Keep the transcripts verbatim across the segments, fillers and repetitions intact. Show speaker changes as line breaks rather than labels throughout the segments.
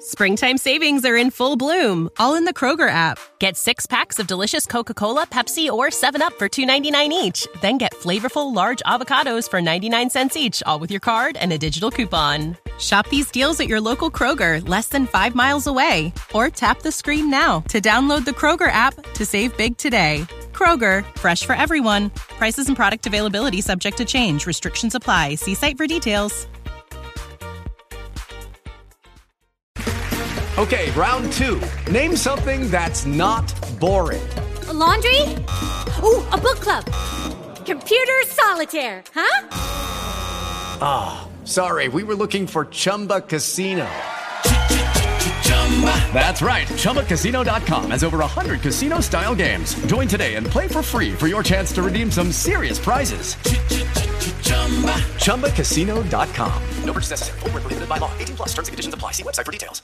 Springtime savings are in full bloom, all in the Kroger app. Get six packs of delicious Coca-Cola, Pepsi, or seven up for two ninety-nine each. Then get flavorful large avocados for ninety-nine cents each, all with your card and a digital coupon. Shop these deals at your local Kroger, less than five miles away. Or tap the screen now to download the Kroger app to save big today. Kroger, fresh for everyone. Prices and product availability subject to change. Restrictions apply. See site for details.
Okay, round two. Name something that's not boring.
A laundry? Ooh, a book club. Computer solitaire, huh?
Ah, oh, sorry, we were looking for Chumba Casino. That's right, Chumba Casino dot com has over one hundred casino-style games. Join today and play for free for your chance to redeem some serious prizes. Chumba Casino dot com. No purchase necessary. Void where prohibited by law. eighteen plus. Terms and conditions apply. See website for details.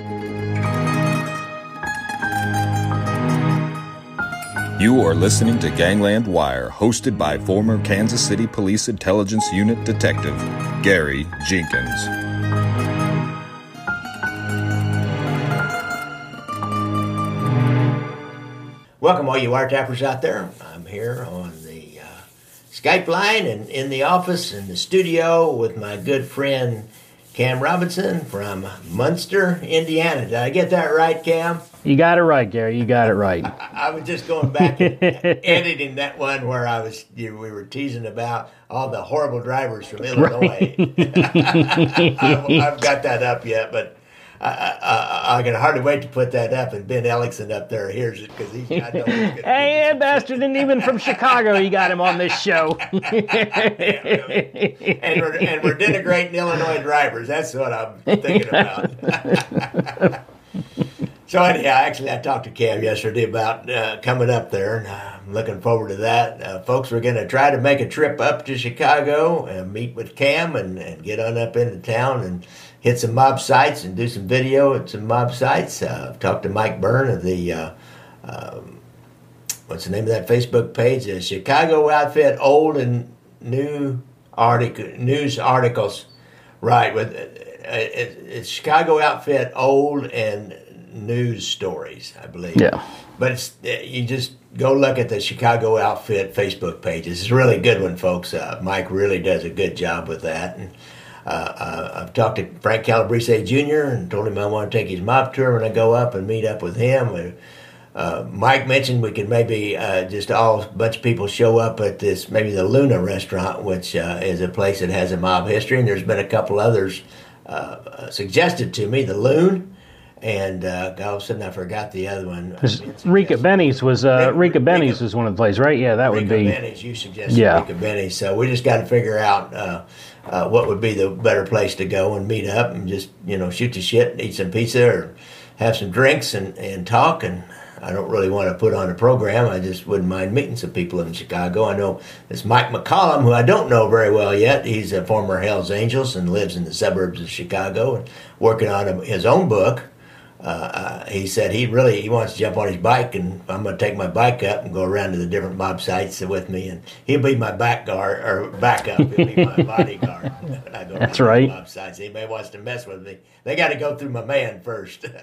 You are listening to Gangland Wire, hosted by former Kansas City Police Intelligence Unit Detective Gary Jenkins.
Welcome, all you wiretappers out there. I'm here on the uh, Skype line and in the office in the studio with my good friend Cam Robinson from Munster, Indiana. Did I get that right, Cam?
You got it right, Gary. You got it right.
I, I was just going back and editing that one where I was you, we were teasing about all the horrible drivers from Illinois. I've, I've got that up yet, but I, I, I can hardly wait to put that up, and Ben Ellickson up there hears it because he's. I know he's gonna
hey, that bastard, and even from Chicago, you got him on this show.
yeah, really. and we're and we're denigrating Illinois drivers. That's what I'm thinking about. So anyhow, actually, I talked to Cam yesterday about uh, coming up there, and I'm looking forward to that. Uh, folks, we're going to try to make a trip up to Chicago and meet with Cam and, and get on up into town and hit some mob sites and do some video at some mob sites. Uh, I've talked to Mike Byrne of the, uh, um, what's the name of that Facebook page? The Chicago Outfit Old and New article, News Articles. Right, with it, it, it's Chicago Outfit Old and News Stories, I believe.
Yeah.
But it's, you just go look at the Chicago Outfit Facebook page. It's a really good one, folks. Uh, Mike really does a good job with that. And uh, uh, I've talked to Frank Calabrese Junior and told him I want to take his mob tour when I go up and meet up with him. Uh, Mike mentioned we could maybe uh, just all a bunch of people show up at this, maybe the Luna restaurant, which uh, is a place that has a mob history. And there's been a couple others uh, suggested to me, the Loon. And uh, all of a sudden, I forgot the other one.
Rika Benny's was uh, Rika Benny's was one of the places, right? Yeah, that
Rika
would be.
Benny's, you suggested
yeah.
Rika Benny's. So we just got to figure out uh, uh, what would be the better place to go and meet up and just you know shoot the shit, and eat some pizza, or have some drinks and, and talk. And I don't really want to put on a program. I just wouldn't mind meeting some people in Chicago. I know this Mike McCollum, who I don't know very well yet. He's a former Hells Angels and lives in the suburbs of Chicago and working on his own book. Uh, uh, he said he really he wants to jump on his bike, and I'm going to take my bike up and go around to the different mob sites with me, and he'll be my back guard or backup. He'll be my bodyguard. When I go
That's
around
right.
To mob sites. Anybody wants to mess with me, they got to go through my man first, like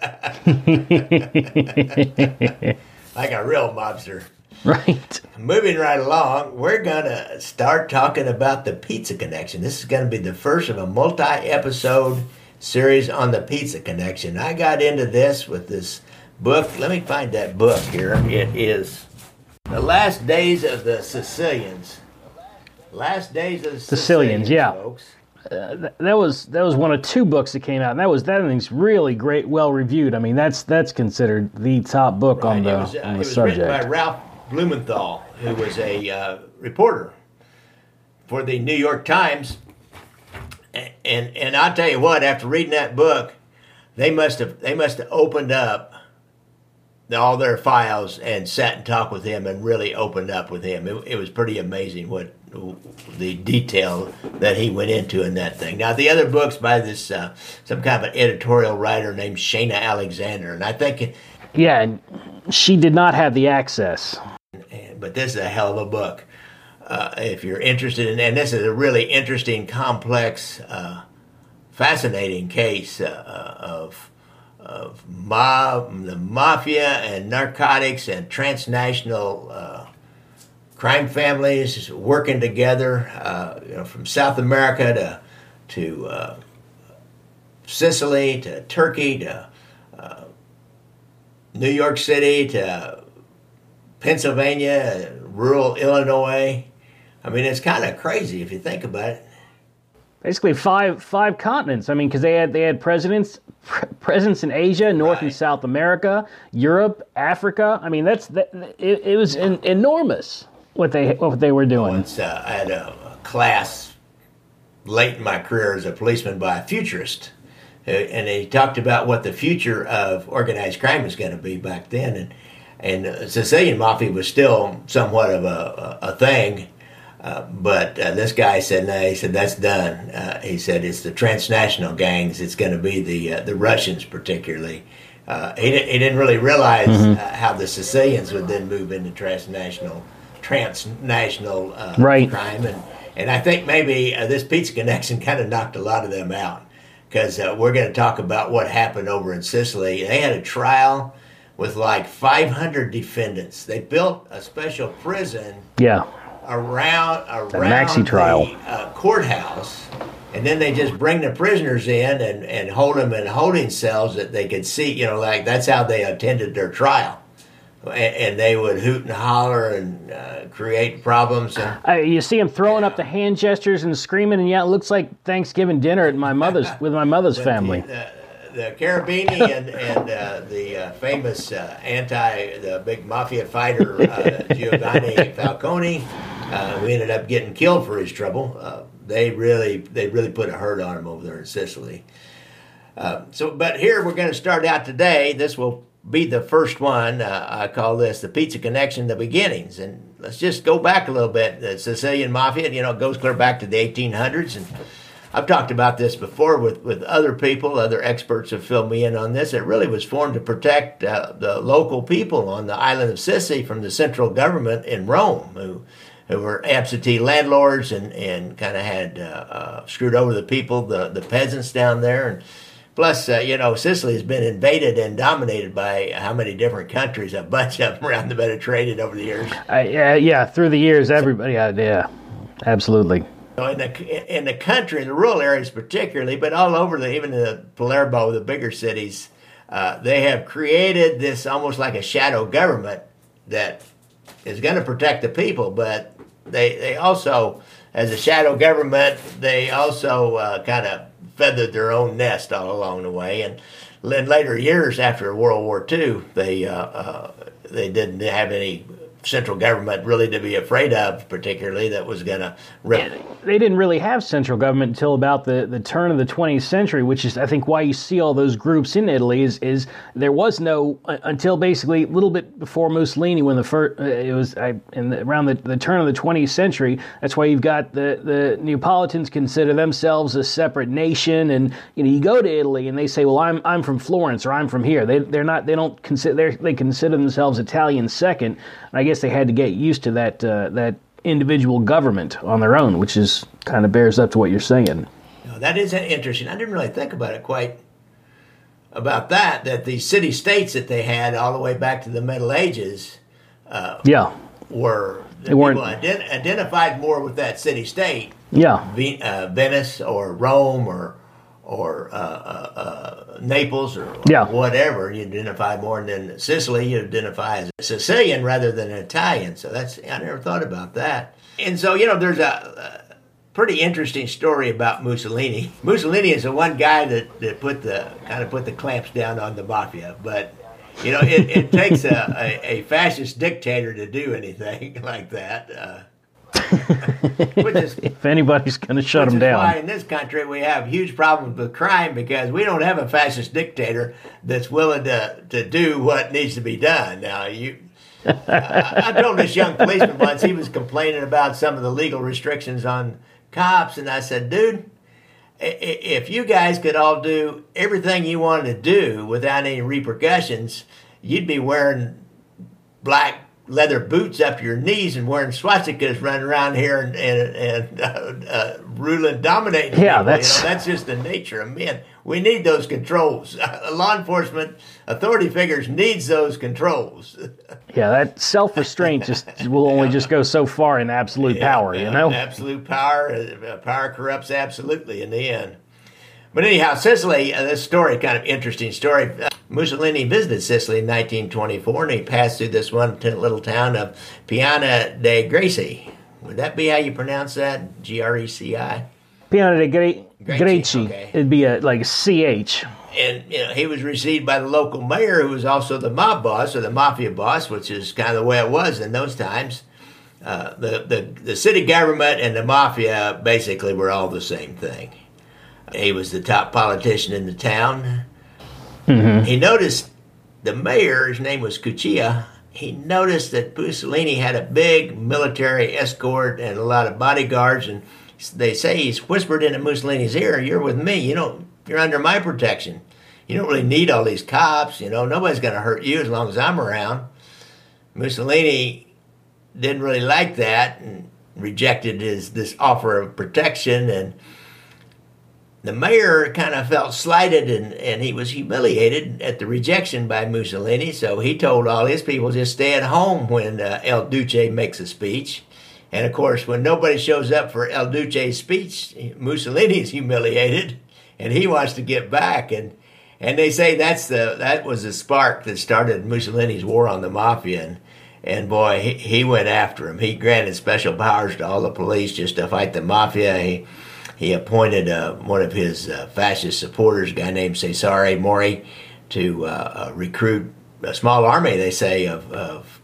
a real mobster.
Right.
Moving right along, we're going to start talking about the Pizza Connection. This is going to be the first of a multi-episode series on the Pizza Connection. I got into this with this book. Let me find that book here. It is The Last Days of the Sicilians. Last Days of the Sicilians,
Sicilians yeah.
folks.
Uh, that was that was one of two books that came out, and that was that thing's really great, well reviewed. I mean, that's that's considered the top book
Right.
on the
it was, uh,
on the
it was
subject.
written by Ralph Blumenthal, who was a uh, reporter for the New York Times. And and I'll tell you what, after reading that book, they must have they must have opened up all their files and sat and talked with him and really opened up with him. It, it was pretty amazing what the detail that he went into in that thing. Now the other book's by this uh, some kind of an editorial writer named Shana Alexander, and I think
yeah, and she did not have the access.
But this is a hell of a book. Uh, if you're interested in, and this is a really interesting, complex, uh, fascinating case uh, of of mob, the mafia and narcotics and transnational uh, crime families working together, uh, you know, from South America to to uh, Sicily to Turkey to uh, New York City to Pennsylvania, rural Illinois. I mean, it's kind of crazy if you think about it.
Basically, five five continents. I mean, because they had they had presidents pre- presence in Asia, North
Right.
and South America, Europe, Africa. I mean, that's that. It, it was en- enormous what they what they were doing.
Once uh, I had a, a class late in my career as a policeman by a futurist, uh, and he talked about what the future of organized crime was going to be back then, and and uh, Sicilian mafia was still somewhat of a a, a thing. Uh, but uh, this guy said, no, he said, that's done. Uh, he said, it's the transnational gangs. It's going to be the uh, the Russians particularly. Uh, he, didn't, he didn't really realize mm-hmm. uh, how the Sicilians would then move into transnational transnational uh,
right.
crime. And, and I think maybe uh, this Pizza Connection kind of knocked a lot of them out, because uh, we're going to talk about what happened over in Sicily. They had a trial with like five hundred defendants. They built a special prison.
Yeah.
around around
maxi trial.
the uh, courthouse, and then they just bring the prisoners in and, and hold them in holding cells that they could see, you know, like that's how they attended their trial. And, and they would hoot and holler and uh, create problems. And,
Uh, you see them throwing yeah. up the hand gestures and screaming, and yeah, it looks like Thanksgiving dinner at my mother's with my mother's family.
The, the, the Carabini and, and uh, the uh, famous uh, anti, the big mafia fighter uh, Giovanni Falcone, uh, who ended up getting killed for his trouble. Uh, they really, they really put a hurt on him over there in Sicily. Uh, so, but here we're going to start out today. This will be the first one. Uh, I call this the Pizza Connection, the beginnings, and let's just go back a little bit. The Sicilian mafia, you know, goes clear back to the eighteen hundreds, and I've talked about this before with, with other people. Other experts have filled me in on this. It really was formed to protect uh, the local people on the island of Sicily from the central government in Rome, who who were absentee landlords and, and kind of had uh, uh, screwed over the people, the, the peasants down there. And plus, uh, you know, Sicily has been invaded and dominated by how many different countries? A bunch of them around the Mediterranean over the years.
Uh, yeah, yeah, through the years, everybody, yeah, yeah, absolutely.
So in the in the country, the rural areas particularly, but all over the even the Palermo, the bigger cities, uh, they have created this almost like a shadow government that is going to protect the people, but they they also, as a shadow government, they also uh, kind of feathered their own nest all along the way. And in later years, after World War Two, they uh, uh, they didn't have any central government really to be afraid of, particularly that was going to rip.
They didn't really have central government until about the, the turn of the twentieth century, which is, I think, why you see all those groups in Italy. Is is there was no uh, until basically a little bit before Mussolini, when the first uh, it was I, in the, around the, the turn of the twentieth century. That's why you've got the the Neapolitans consider themselves a separate nation, and you know you go to Italy and they say, well, I'm I'm from Florence or I'm from here. They they're not they don't consider they consider themselves Italian second. And I guess they had to get used to that uh, that individual government on their own, which is kind of bears up to what you're saying.
No, that is interesting. I didn't really think about it quite about that, that the city-states that they had all the way back to the Middle Ages uh,
yeah.
were, the
they weren't,
people ident- identified more with that city-state.
Yeah.
V- uh, Venice or Rome or or uh, uh, uh, Naples or
yeah.
whatever. You identify more, and then Sicily you identify as a Sicilian rather than an Italian. So that's, I never thought about that. And so, you know, there's a, a pretty interesting story about Mussolini. Mussolini is the one guy that, that put the kind of put the clamps down on the mafia. But, you know, it, it takes a, a, a fascist dictator to do anything like that. Uh, which is,
if anybody's going to shut them down.
Why in this country we have huge problems with crime, because we don't have a fascist dictator that's willing to, to do what needs to be done. Now, you, I, I told this young policeman once, he was complaining about some of the legal restrictions on cops, and I said, dude, if you guys could all do everything you wanted to do without any repercussions, you'd be wearing black leather boots up to your knees and wearing swastikas running around here and, and, and uh, uh, ruling, dominating
yeah,
people.
That's...
You know, that's just the nature of men. We need those controls. Uh, law enforcement authority figures needs those controls.
Yeah, that self-restraint just will only just go so far in absolute yeah, power, you know?
Absolute power. Uh, power corrupts absolutely in the end. But anyhow, Sicily, uh, this story, kind of interesting story. Uh, Mussolini visited Sicily in nineteen twenty-four, and he passed through this one t- little town of Piana de Greci. Would that be how you pronounce that? G R E C I?
Piana de Gre- Greci.
Okay.
It'd be a, like a C H.
And you know, he was received by the local mayor, who was also the mob boss, or the mafia boss, which is kind of the way it was in those times. Uh, the, the, the city government and the mafia basically were all the same thing. He was the top politician in the town. Mm-hmm. He noticed the mayor, his name was Cuccia, he noticed that Mussolini had a big military escort and a lot of bodyguards, and they say he's whispered into Mussolini's ear, "You're with me, you know, you're under my protection. You don't really need all these cops, you know, nobody's going to hurt you as long as I'm around." Mussolini didn't really like that and rejected his this offer of protection, and the mayor kind of felt slighted, and, and he was humiliated at the rejection by Mussolini, so he told all his people just stay at home when uh, El Duce makes a speech. And, of course, when nobody shows up for El Duce's speech, Mussolini's humiliated, and he wants to get back. And and they say that's the that was the spark that started Mussolini's war on the mafia. And, and boy, he, he went after him. He granted special powers to all the police just to fight the mafia. He He appointed uh, one of his uh, fascist supporters, a guy named Cesare Mori, to uh, uh, recruit a small army, they say, of, of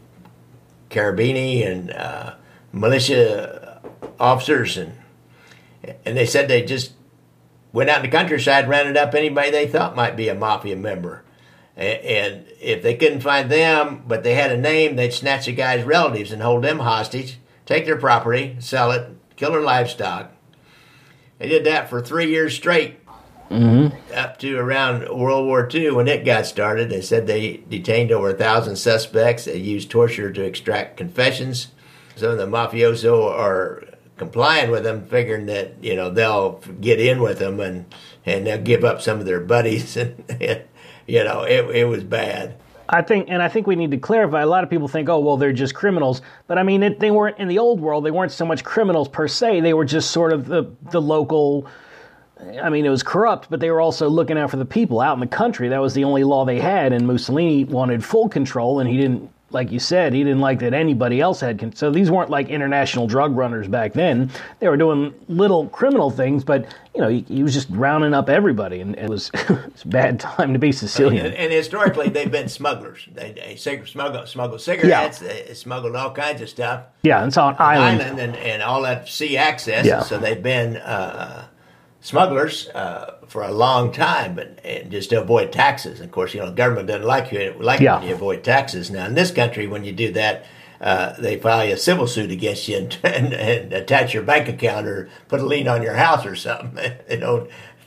carabini and uh, militia officers. And and they said they just went out in the countryside, rounded up anybody they thought might be a mafia member. And, and if they couldn't find them, but they had a name, they'd snatch the guy's relatives and hold them hostage, take their property, sell it, kill their livestock. They did that for three years straight, mm-hmm. up to around World War Two when it got started. They said they detained over a thousand suspects. They used torture to extract confessions. Some of the mafioso are complying with them, figuring that you know they'll get in with them and and they'll give up some of their buddies. And you know it it was bad.
I think, and I think we need to clarify, a lot of people think, oh, well, they're just criminals. But I mean, it, they weren't, in the old world, they weren't so much criminals per se. They were just sort of the, the local, I mean, it was corrupt, but they were also looking out for the people out in the country. That was the only law they had, and Mussolini wanted full control, and he didn't, like you said, he didn't like that anybody else had control. So these weren't like international drug runners back then. They were doing little criminal things, but, you know, he, he was just rounding up everybody, and it was, it was a bad time to be Sicilian.
And, and historically, they've been smugglers. They, they smuggled, smuggled cigarettes, yeah. They smuggled all kinds of stuff.
Yeah, it's on island.
island and, and all that sea access.
Yeah.
So they've been uh, smugglers uh, for a long time, but and just to avoid taxes. Of course, you know, the government doesn't like you like yeah. when you avoid taxes. Now, in this country, when you do that, uh, they file a civil suit against you and, and, and attach your bank account or put a lien on your house or something. You know,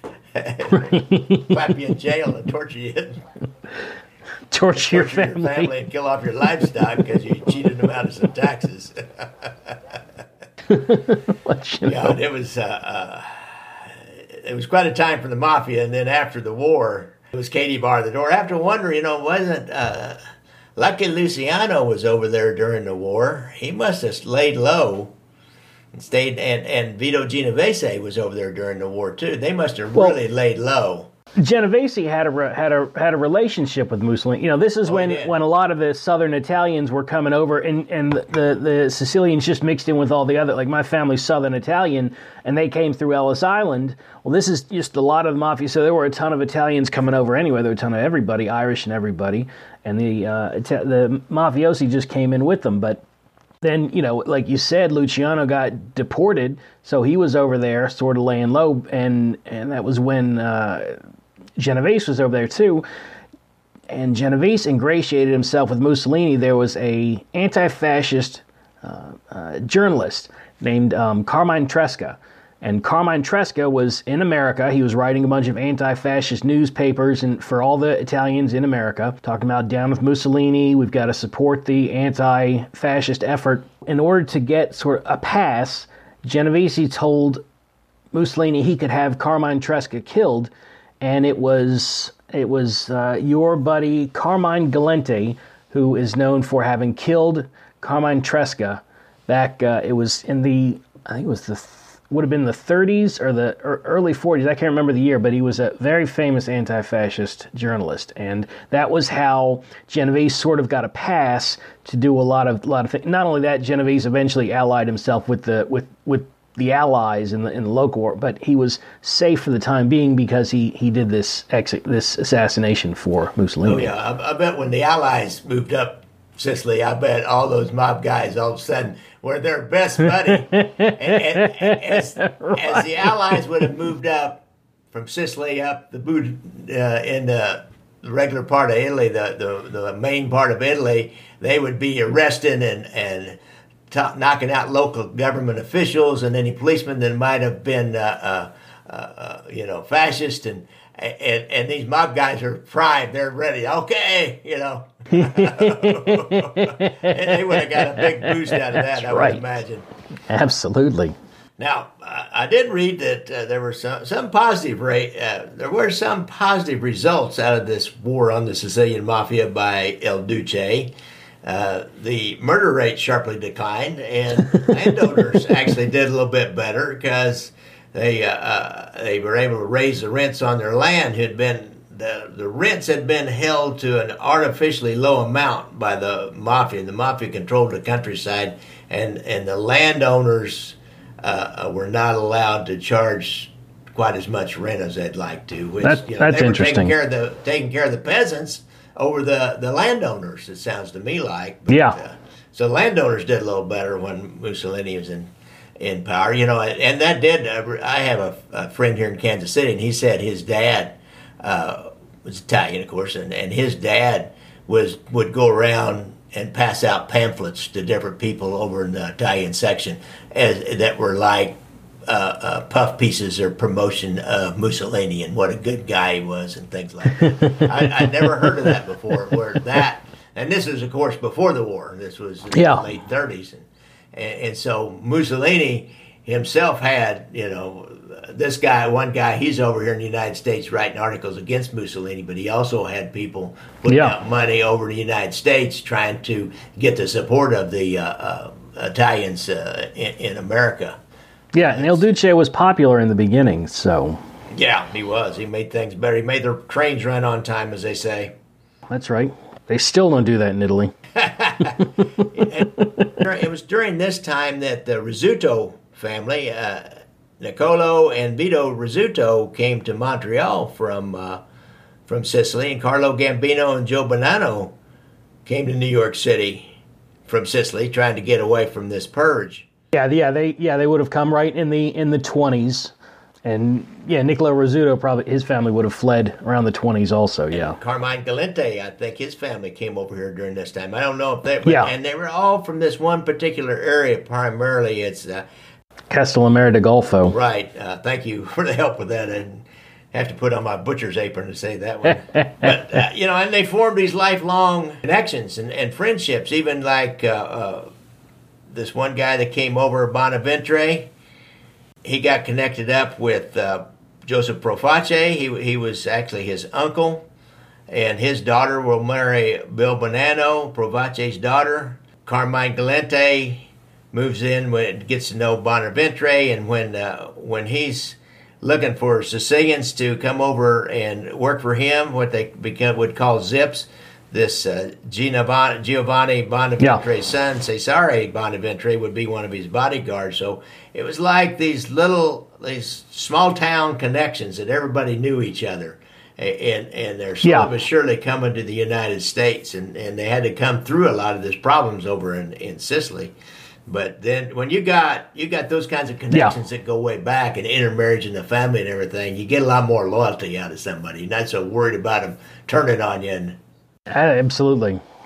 clap you in jail and torture you.
Torture, torture your family.
your family and kill off your livestock because you cheated them out of some taxes. Yeah, it was. Uh, uh, It was quite a time for the mafia, and then after the war, it was Katie bar the door. I have to wonder, you know, wasn't uh, Lucky Luciano was over there during the war? He must have laid low and stayed, and, and Vito Genovese was over there during the war too. They must have well, really laid low.
Genovese had a had a had a relationship with Mussolini. You know, this is oh, when, when a lot of the southern Italians were coming over, and, and the, the Sicilians just mixed in with all the other. Like my family's southern Italian, and they came through Ellis Island. Well, this is just a lot of the mafia. So there were a ton of Italians coming over anyway. There were a ton of everybody, Irish and everybody, and the uh, the mafiosi just came in with them. But then, you know, like you said, Luciano got deported, so he was over there, sort of laying low, and and that was when. Uh, Genovese was over there too, and Genovese ingratiated himself with Mussolini. There was a anti-fascist uh, uh, journalist named um, Carmine Tresca, And Carmine Tresca was in America. He was writing a bunch of anti-fascist newspapers and for all the Italians in America, talking about down with Mussolini, we've got to support the anti-fascist effort. In order to get sort of a pass, Genovese told Mussolini he could have Carmine Tresca killed, and it was it was uh, your buddy Carmine Galante who is known for having killed Carmine Tresca back. Uh, it was in the I think it was the would have been the thirties or the early forties. I can't remember the year, but he was a very famous anti-fascist journalist, and that was how Genovese sort of got a pass to do a lot of lot of things. Not only that, Genovese eventually allied himself with the with with the Allies in the in the local war, but he was safe for the time being because he he did this ex- this assassination for Mussolini.
Oh yeah, I, I bet when the Allies moved up Sicily, I bet all those mob guys all of a sudden were their best buddy. and, and, and as, right. as the Allies would have moved up from Sicily up the boot uh, in the regular part of Italy, the, the the main part of Italy, they would be arresting and and t- knocking out local government officials and any policemen that might have been uh, uh, uh, you know fascist and. And, and these mob guys are primed. They're ready. Okay, you know. And they would have got a big boost out of that, That's I right. would imagine.
Absolutely.
Now, uh, I did read that uh, there were some, some positive rate, uh, there were some positive results out of this war on the Sicilian Mafia by El Duce. Uh, the murder rate sharply declined, and landowners actually did a little bit better because They uh, uh, they were able to raise the rents on their land. Had been the the rents had been held to an artificially low amount by the mafia. The mafia controlled the countryside, and, and the landowners uh, were not allowed to charge quite as much rent as they'd like to. Which,
that,
you know,
that's
they were
interesting.
Taking care of the taking care of the peasants over the, the landowners. It sounds to me like.
But, yeah.
Uh, so landowners did a little better when Mussolini was in. in power, you know, and that did, uh, I have a, a friend here in Kansas City, and he said his dad uh, was Italian, of course, and, and his dad was would go around and pass out pamphlets to different people over in the Italian section as, that were like uh, uh, puff pieces or promotion of Mussolini and what a good guy he was and things like that. I, I'd never heard of that before, where that, and this was, of course, before the war. This was in
yeah.
the late thirties. And, And, and so Mussolini himself had, you know, this guy, one guy, he's over here in the United States writing articles against Mussolini, but he also had people putting
yeah.
out money over the United States trying to get the support of the uh, uh, Italians uh, in, in America.
Yeah, and El Duce was popular in the beginning, so.
Yeah, he was. He made things better. He made their trains run on time, as they say.
That's right. They still don't do that in Italy.
It was during this time that the Rizzuto family, uh, Niccolo and Vito Rizzuto, came to Montreal from uh, from Sicily, and Carlo Gambino and Joe Bonanno came to New York City from Sicily, trying to get away from this purge.
Yeah, yeah, they yeah they would have come right in the in the twenties. And, yeah, Niccolo Rizzuto, probably his family would have fled around the twenties also, yeah.
And Carmine Galante, I think his family came over here during this time. I don't know if they but,
yeah.
And they were all from this one particular area, primarily. It's uh,
Castellamare de Golfo.
Right. Uh, thank you for the help with that. I have to put on my butcher's apron to say that one. But, uh, you know, and they formed these lifelong connections and, and friendships, even like uh, uh, this one guy that came over, Bonaventre. He got connected up with uh, Joseph Proface. He he was actually his uncle, and his daughter will marry Bill Bonanno, Proface's daughter. Carmine Galante moves in when gets to know Bonaventre, and when uh, when he's looking for Sicilians to come over and work for him, what they become, would call zips. This uh, Giovanni Bonaventre's yeah. son, Cesare Bonaventre, would be one of his bodyguards. So it was like these little, these small town connections that everybody knew each other. And and they're slowly yeah. but surely coming to the United States. And, and they had to come through a lot of these problems over in, in Sicily. But then when you got you got those kinds of connections yeah. that go way back and intermarriage in the family and everything, you get a lot more loyalty out of somebody. You're not so worried about them turning on you and
Absolutely.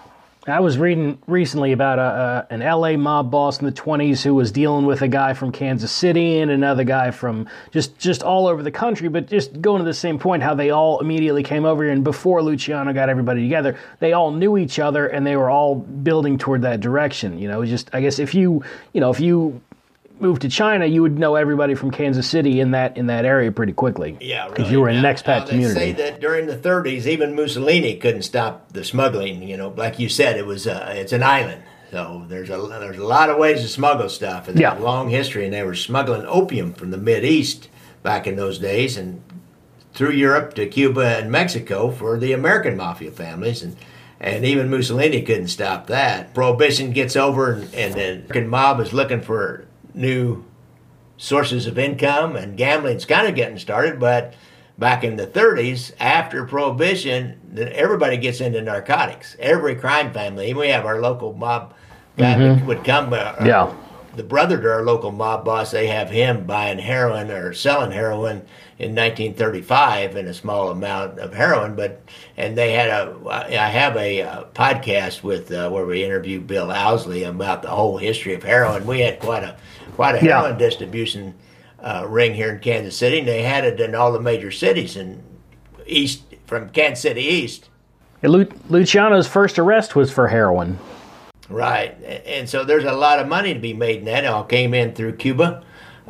I was reading recently about a, a an L A mob boss in the twenties who was dealing with a guy from Kansas City and another guy from just, just all over the country, but just going to the same point, how they all immediately came over here, and before Luciano got everybody together, they all knew each other and they were all building toward that direction. You know, just, I guess if you, you know, if you moved to China, you would know everybody from Kansas City in that in that area pretty quickly.
Yeah, really.
Because you were in an
now,
expat
now they
community.
They say that during the thirties, even Mussolini couldn't stop the smuggling. You know, like you said, it was uh, it's an island, so there's a there's a lot of ways to smuggle stuff, and
yeah.
there's a long history. And they were smuggling opium from the Mid East back in those days, and through Europe to Cuba and Mexico for the American mafia families, and. And even Mussolini couldn't stop that. Prohibition gets over, and, and the American mob is looking for new sources of income, and gambling's kind of getting started. But back in the thirties, after Prohibition, everybody gets into narcotics. Every crime family, even we have our local mob guy mm-hmm. would come. Uh,
yeah.
The brother to our local mob boss, they have him buying heroin or selling heroin in nineteen thirty-five in a small amount of heroin. But and they had a, I have a, a podcast with uh, where we interviewed Bill Owsley about the whole history of heroin. We had quite a quite a heroin yeah. distribution uh, ring here in Kansas City, and they had it in all the major cities in east from Kansas City east.
Lu- Luciano's first arrest was for heroin.
Right, and so there's a lot of money to be made in that. It all came in through Cuba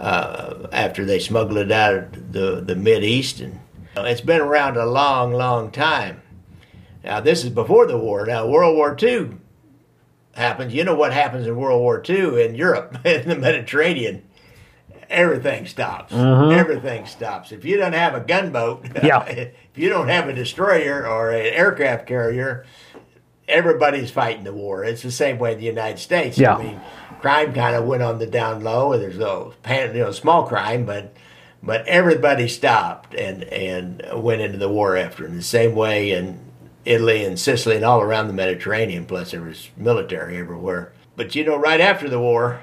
uh, after they smuggled it out of the, the Mid-East, and it's been around a long, long time. Now, this is before the war. Now, World War Two happens. You know what happens in World War Two in Europe, in the Mediterranean? Everything stops. Mm-hmm. Everything stops. If you don't have a gunboat,
yeah.
if you don't have a destroyer or an aircraft carrier, everybody's fighting the war. It's the same way in the United States.
Yeah.
I mean, crime kind of went on the down low, and there's no, you know, small crime, but but everybody stopped and and went into the war after. In the same way in Italy and Sicily and all around the Mediterranean. Plus, there was military everywhere. But you know, right after the war,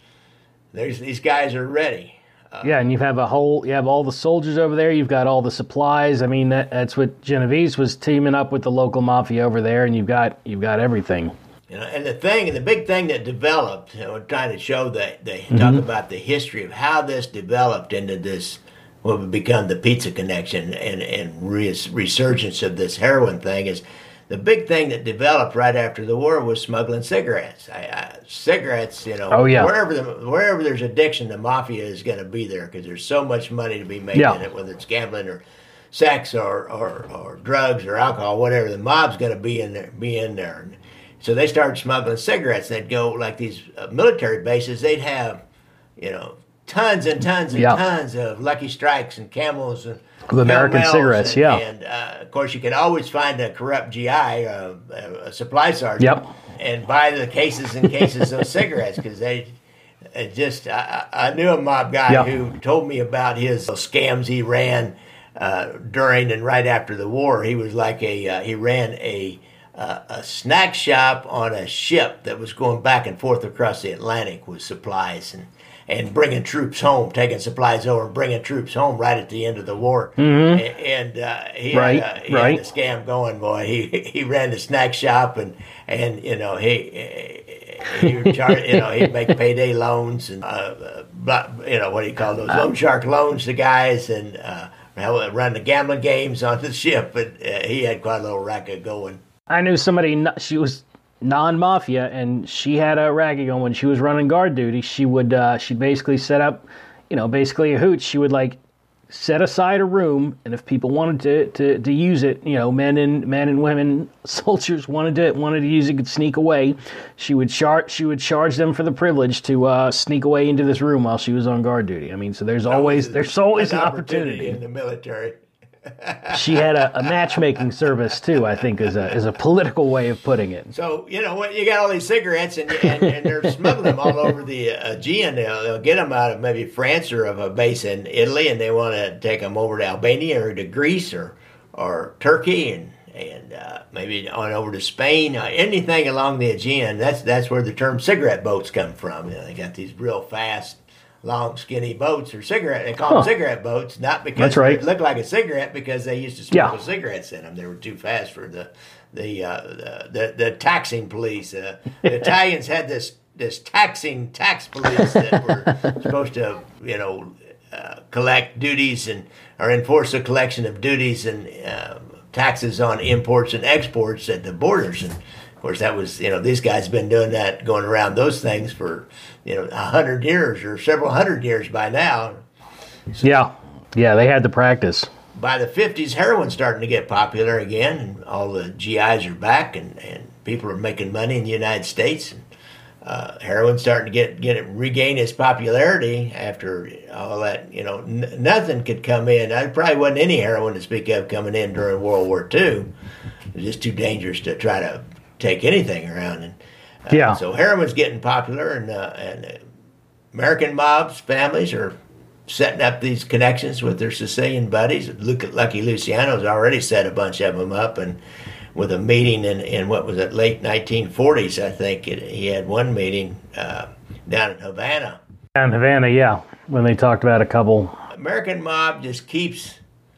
there's these guys are ready. Uh,
yeah, and you have a whole, you have all the soldiers over there. You've got all the supplies. I mean, that, that's what Genovese was teaming up with the local mafia over there, and you've got you've got everything.
You know, and the thing, and the big thing that developed, you know, trying to show that they
mm-hmm.
talk about the history of how this developed into this, what would become the Pizza Connection and and res- resurgence of this heroin thing is. The big thing that developed right after the war was smuggling cigarettes. I, I, cigarettes, you know,
oh, yeah.
wherever the, wherever there's addiction, the mafia is going to be there because there's so much money to be made
yeah.
in it, whether it's gambling or sex or, or, or drugs or alcohol, whatever. The mob's going to be in there. Be in there. And so they started smuggling cigarettes. They'd go like these uh, military bases. They'd have, you know, tons and tons and
yeah.
tons of Lucky Strikes and Camels and
of American cigarettes,
and,
yeah.
And, uh, of course, you could always find a corrupt G I, uh, a supply sergeant,
yep.
and buy the cases and cases of cigarettes because they it just, I, I knew a mob guy
yep.
who told me about his scams he ran uh, during and right after the war. He was like a, uh, he ran a, uh, a snack shop on a ship that was going back and forth across the Atlantic with supplies and and bringing troops home, taking supplies over and bringing troops home right at the end of the war.
Mm-hmm.
And uh, he,
right,
had, uh, he
right.
had the scam going, boy. He he ran the snack shop, and, and you know, he, he would charge, you know, he'd make payday loans and, uh, you know, what do you call those, loan shark loans to guys and uh, run the gambling games on the ship. But uh, he had quite a little racket going.
I knew somebody, she was non-mafia, and she had a racket on when she was running guard duty. She would, uh, she'd basically set up, you know, basically a hooch. She would like set aside a room, and if people wanted to, to, to use it, you know, men and men and women soldiers wanted to wanted to use it, could sneak away. She would charge she would charge them for the privilege to uh, sneak away into this room while she was on guard duty. I mean, so there's always there's always an, an opportunity.
opportunity in the military.
She had a, a matchmaking service too, I think, is a is a political way of putting it.
So, you know, you got all these cigarettes, and and, and they're smuggling them all over the Aegean. They'll, they'll get them out of maybe France or of a base in Italy, and they want to take them over to Albania or to Greece or or Turkey, and and uh, maybe on over to Spain. Uh, anything along the Aegean. That's that's where the term cigarette boats come from. You know, they got these real fast long, skinny boats or cigarette. They call
Huh.
them cigarette boats, not because
That's right.
they look like a cigarette, because they used to smoke
Yeah.
with cigarettes in them. They were too fast for the the uh, the, the, the taxing police. Uh, the Italians had this this taxing tax police that were supposed to, you know, uh, collect duties and or enforce the collection of duties and uh, taxes on imports and exports at the borders. And of course, that was, you know, these guys have been doing that, going around those things for, you know, a hundred years or several hundred years by now.
Yeah, yeah, they had the practice.
By the fifties, heroin's starting to get popular again, and all the G Is are back, and, and people are making money in the United States. And, uh, heroin's starting to get get it regain its popularity after all that. You know, n- nothing could come in. There probably wasn't any heroin to speak of coming in during World War Two. It was just too dangerous to try to take anything around. And uh,
Yeah.
so heroin's getting popular, and uh, and uh, American mobs, families are setting up these connections with their Sicilian buddies. Luke, Lucky Luciano's already set a bunch of them up, and with a meeting in, in what was it, late nineteen forties, I think, it, he had one meeting uh, down in Havana.
In Havana, yeah, when they talked about a couple.
American mob just keeps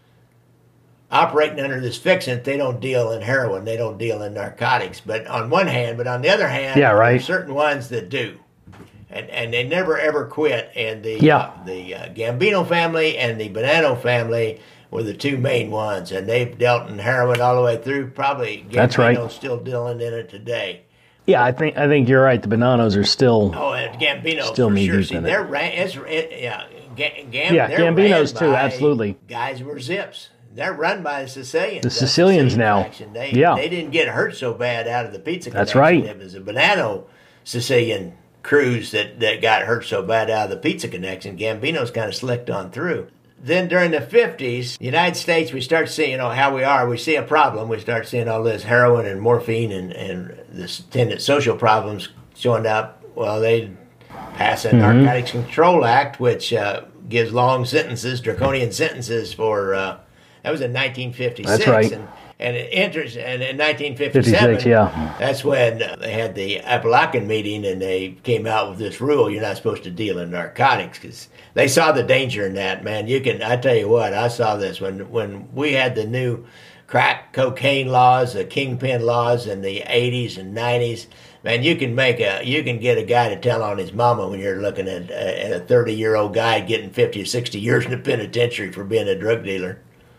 operating under this fiction that they don't deal in heroin, they don't deal in narcotics. But on one hand, but on the other hand,
Yeah, right.
there's certain ones that do. And, and they never ever quit. And the
Yeah.
uh, the uh, Gambino family and the Bonanno family were the two main ones, and they've dealt in heroin all the way through. Probably Gambino's
That's right.
still dealing in it today.
Yeah, I think I think you're right. The Bananos are still.
Oh, and Gambino
Still
for
knee
sure.
deep
See,
in it.
they're ran, it's, it, yeah, Ga- Gam,
Yeah,
they're
Gambino's
ran
too,
by
absolutely.
Guys who were Zips. They're run by the Sicilians.
The
That
Sicilians
Sicilian
now.
faction. They,
Yeah.
they didn't get hurt so bad out of the pizza
That's
connection.
right.
It was a Bonanno Sicilian crews that, that got hurt so bad out of the pizza connection. Gambino's kind of slicked on through. Then during the fifties, the United States, we start seeing, you know, how we are. We see a problem. We start seeing all this heroin and morphine and, and the attendant social problems showing up. Well, they pass a
Mm-hmm.
Narcotics Control Act, which uh, gives long sentences, draconian sentences for, uh, that was in nineteen fifty-six.
That's right.
And, and it enters, and in nineteen fifty-seven,
fifty-six, yeah.
that's when uh, they had the Apalachian meeting, and they came out with this rule: you're not supposed to deal in narcotics, because they saw the danger in that. Man, you can. I tell you what, I saw this when when we had the new crack cocaine laws, the kingpin laws in the eighties and nineties. Man, you can make a you can get a guy to tell on his mama when you're looking at, at a thirty year old guy getting fifty or sixty years in the penitentiary for being a drug dealer.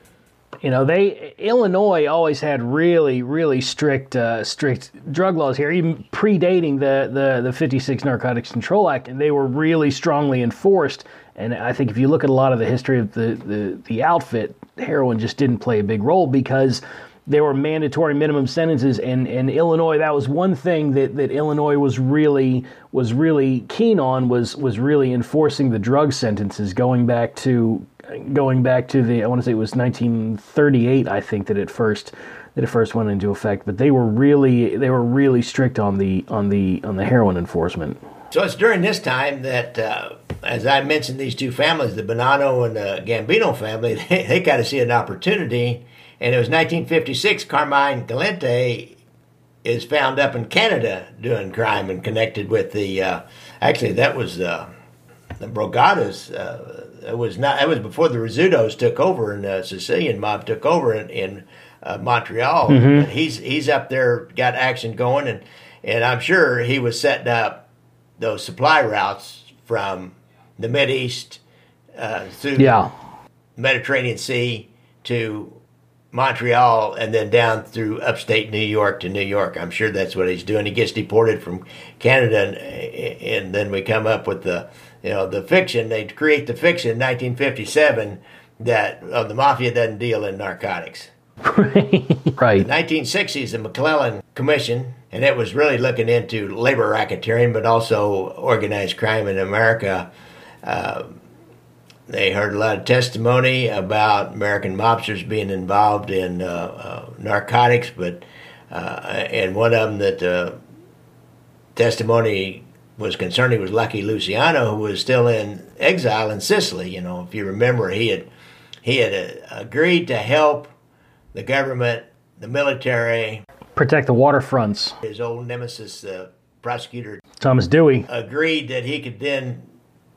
You know, they Illinois always had really, really strict, uh, strict drug laws here, even predating the, the the fifty-six Narcotics Control Act, and they were really strongly enforced. And I think if you look at a lot of the history of the the, the outfit, heroin just didn't play a big role because there were mandatory minimum sentences, and, and Illinois, that was one thing that, that Illinois was really was really keen on was was really enforcing the drug sentences, going back to going back to the I want to say it was nineteen thirty-eight, I think, that it first that it first went into effect. But they were really they were really strict on the on the on the heroin enforcement.
So it's during this time that, uh, as I mentioned, these two families, the Bonanno and the Gambino family, they, they kind of see an opportunity. And it was nineteen fifty-six, Carmine Galante is found up in Canada doing crime and connected with the, uh, actually that was uh, the Brogadas. Uh, it was not, it was before the Rizzutos took over and the Sicilian mob took over in, in uh, Montreal.
Mm-hmm.
He's he's up there, got action going, and, and I'm sure he was setting up those supply routes from the Mideast uh, through
Yeah.
the Mediterranean Sea to Montreal and then down through upstate New York to New York. I'm sure that's what he's doing. He gets deported from Canada, and, and then we come up with the, you know, the fiction. They create the fiction in nineteen fifty-seven that uh, the mafia doesn't deal in narcotics.
Right.
nineteen sixties, the McClellan Commission, and it was really looking into labor racketeering, but also organized crime in America. Uh, they heard a lot of testimony about American mobsters being involved in uh, uh, narcotics, but uh, and one of them that uh, testimony was concerning was Lucky Luciano, who was still in exile in Sicily. You know, if you remember, he had he had uh, agreed to help the government, the military.
Protect the waterfronts.
His old nemesis, the prosecutor,
Thomas Dewey.
agreed that he could then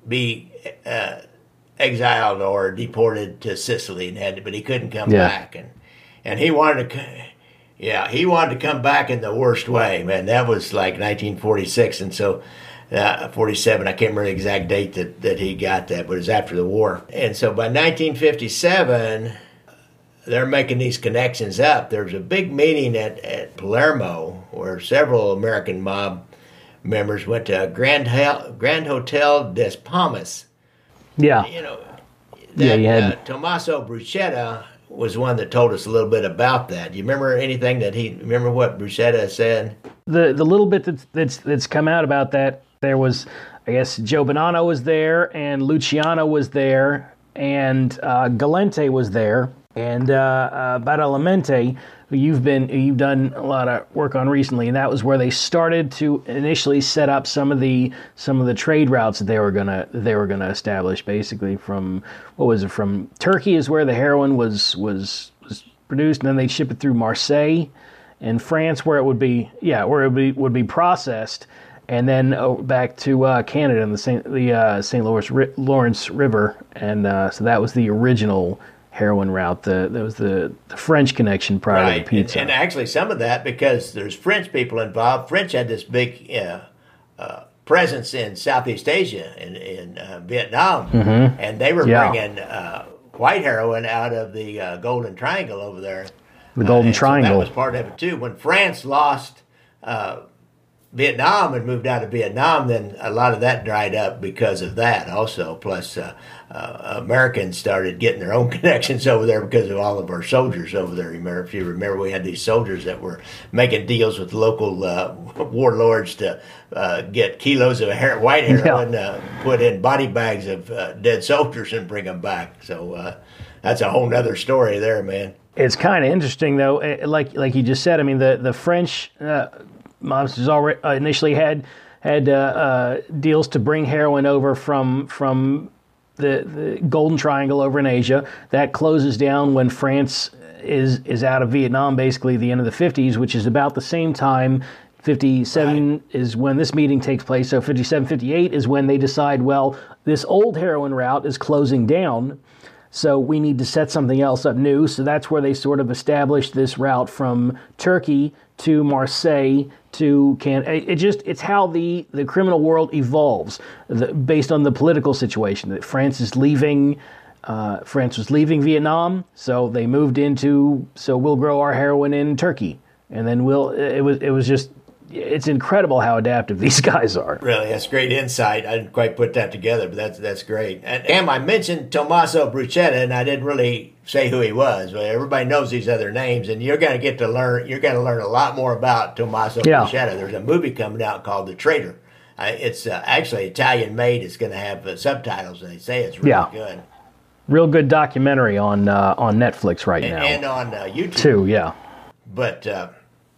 be uh, exiled or deported to Sicily, and had to, but he couldn't come
Yeah.
back, and and he wanted to, c- yeah, he wanted to come back in the worst way, man. That was like nineteen forty-six, and so. Uh, forty-seven, I can't remember the exact date that, that he got that, but it was after the war. And so by nineteen fifty-seven, they're making these connections up. There was a big meeting at, at Palermo where several American mob members went to Grand, Hel- Grand Hotel des Palmas.
Yeah.
You know,
Yeah,
that
you had-
uh, Tommaso Bruschetta was one that told us a little bit about that. Do you remember anything that he, remember what Bruschetta said?
The the little bit that's that's that's come out about that, there was, I guess, Joe Bonanno was there, and Luciano was there, and uh, Galente was there, and uh, uh, Badalamenti, who you've been you've done a lot of work on recently, and that was where they started to initially set up some of the some of the trade routes that they were gonna they were gonna establish. Basically, from what was it? From Turkey is where the heroin was was was produced, and then they ship it through Marseille. In France, where it would be, yeah, where it would be, would be processed, and then uh, back to uh, Canada in the Saint the uh, Saint Lawrence Ri- Lawrence River, and uh, so that was the original heroin route. The that was the, the French connection prior to
Right,
the pizza.
and, and actually some of that, because there's French people involved. French had this big uh, uh, presence in Southeast Asia, in, in uh, Vietnam, and they were
Mm-hmm. Yeah.
bringing uh, white heroin out of the uh, Golden Triangle over there.
The Golden
and so
Triangle.
that was part of it too. When France lost uh, Vietnam and moved out of Vietnam, then a lot of that dried up because of that also. Plus, uh, uh, Americans started getting their own connections over there because of all of our soldiers over there. Remember, if you remember, we had these soldiers that were making deals with local uh, warlords to uh, get kilos of hair, white heroin,
Yeah.
uh, put in body bags of uh, dead soldiers and bring them back. So uh, that's a whole nother story there, man.
It's kind of interesting, though. eh, Like like you just said, I mean, the the French uh, mobsters already uh, initially had had uh, uh, deals to bring heroin over from from the, the Golden Triangle over in Asia. That closes down when France is is out of Vietnam, basically the end of the fifties, which is about the same time. fifty-seven
Right.
is when this meeting takes place. So fifty-seven, fifty-eight is when they decide, well, this old heroin route is closing down. So we need to set something else up new. So that's where they sort of established this route from Turkey to Marseille to Can. It it just it's how the, the criminal world evolves the, based on the political situation. That France is leaving. Uh, France was leaving Vietnam, so they moved into. So we'll grow our heroin in Turkey, and then we'll. It was it was just. It's incredible how adaptive these guys are.
Really, that's great insight. I didn't quite put that together, but that's that's great. And, and I mentioned Tommaso Bruschetta, and I didn't really say who he was. But everybody knows these other names, and you're going to get to learn. You're going to learn a lot more about Tommaso
Yeah.
Bruschetta. There's a movie coming out called The Traitor. Uh, it's uh, actually Italian made. It's going to have uh, subtitles, and they say it's really
Yeah.
good.
Real good documentary on uh, on Netflix right
And,
now.
and on uh, YouTube
too, yeah.
But uh,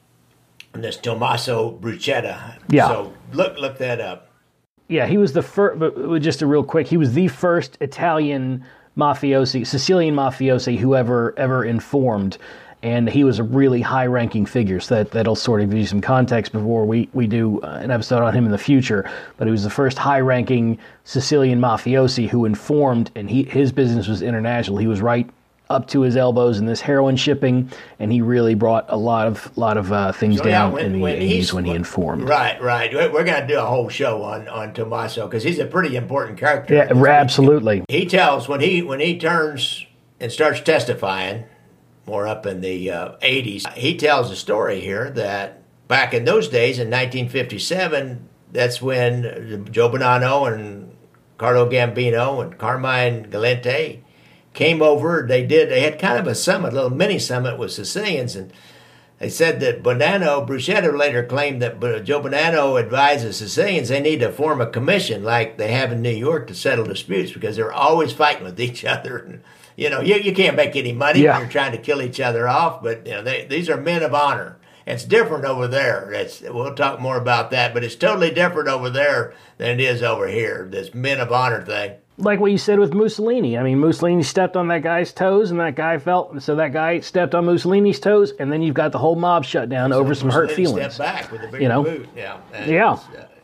this Tommaso Bruschetta.
Yeah.
So look look that up.
Yeah, he was the first, but just a real quick, he was the first Italian mafiosi, Sicilian mafiosi who ever, ever informed. And he was a really high-ranking figure, so that, that'll sort of give you some context before we, we do uh, an episode on him in the future. But he was the first high-ranking Sicilian mafiosi who informed, and he his business was international. He was right up to his elbows in this heroin shipping, and he really brought a lot of lot of uh, things
So, yeah,
down
when-
in the
when
eighties
he's-
when he informed.
Right, right. We're we're going to do a whole show on, on Tommaso because he's a pretty important character.
Yeah, absolutely.
He tells when he when he turns and starts testifying, more up in the uh, eighties, he tells a story here that back in those days in nineteen fifty-seven, that's when Joe Bonanno and Carlo Gambino and Carmine Galente came over. They did. They had kind of a summit, a little mini summit with Sicilians, and they said that Bonanno, Bruschetta later claimed that Joe Bonanno advised the Sicilians they need to form a commission like they have in New York to settle disputes because they're always fighting with each other. And, you know, you, you can't make any money
Yeah.
when you're trying to kill each other off, but you know they, these are men of honor. It's different over there. It's, we'll talk more about that, but it's totally different over there than it is over here, this men of honor thing.
Like what you said with Mussolini. I mean, Mussolini stepped on that guy's toes, and that guy felt, so that guy stepped on Mussolini's toes, and then you've got the whole mob shut down over some hurt
Mussolini
feelings.
Step back with a bigger
You know?
boot. Yeah. And
Yeah.
it's, uh,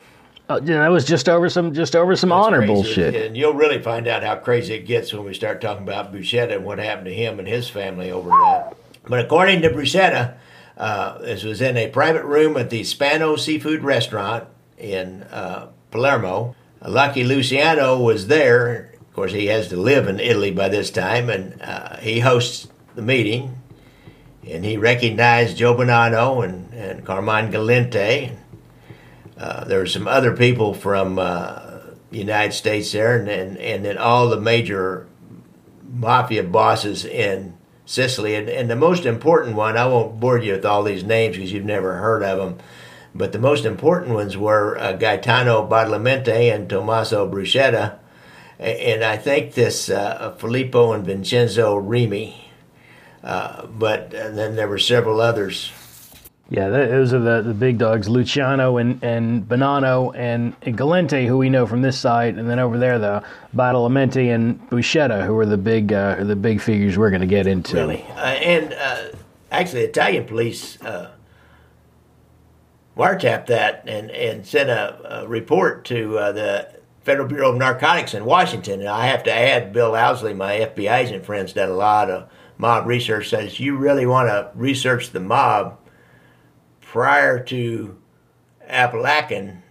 Uh, you know, that was just over some just over some
That's
honor
crazy.
bullshit.
And you'll really find out how crazy it gets when we start talking about Bruschetta and what happened to him and his family over that. But according to Bruschetta, uh, this was in a private room at the Spano Seafood Restaurant in uh, Palermo. Lucky Luciano was there. Of course, he has to live in Italy by this time, and uh, he hosts the meeting. And he recognized Joe Bonanno and, and Carmine Galante. Uh, there were some other people from uh, the United States there, and, and, and then all the major mafia bosses in Sicily. And, and the most important one, I won't bore you with all these names because you've never heard of them, but the most important ones were uh, Gaetano Badalamenti and Tommaso Bruschetta. And I think this uh, Filippo and Vincenzo Remi. Uh, but uh, then there were several others.
Yeah, those are the, the big dogs, Luciano and, and Bonanno and Galante, who we know from this side, and then over there, the Badalamenti and Bruschetta, who are the big uh, the big figures we're going to get into.
Really. Uh, and uh, actually, Italian police uh, wiretapped that and, and sent a, a report to uh, the Federal Bureau of Narcotics in Washington. And I have to add, Bill Owsley, my F B I agent friend's done a lot of mob research, says you really want to research the mob prior to Appalachian.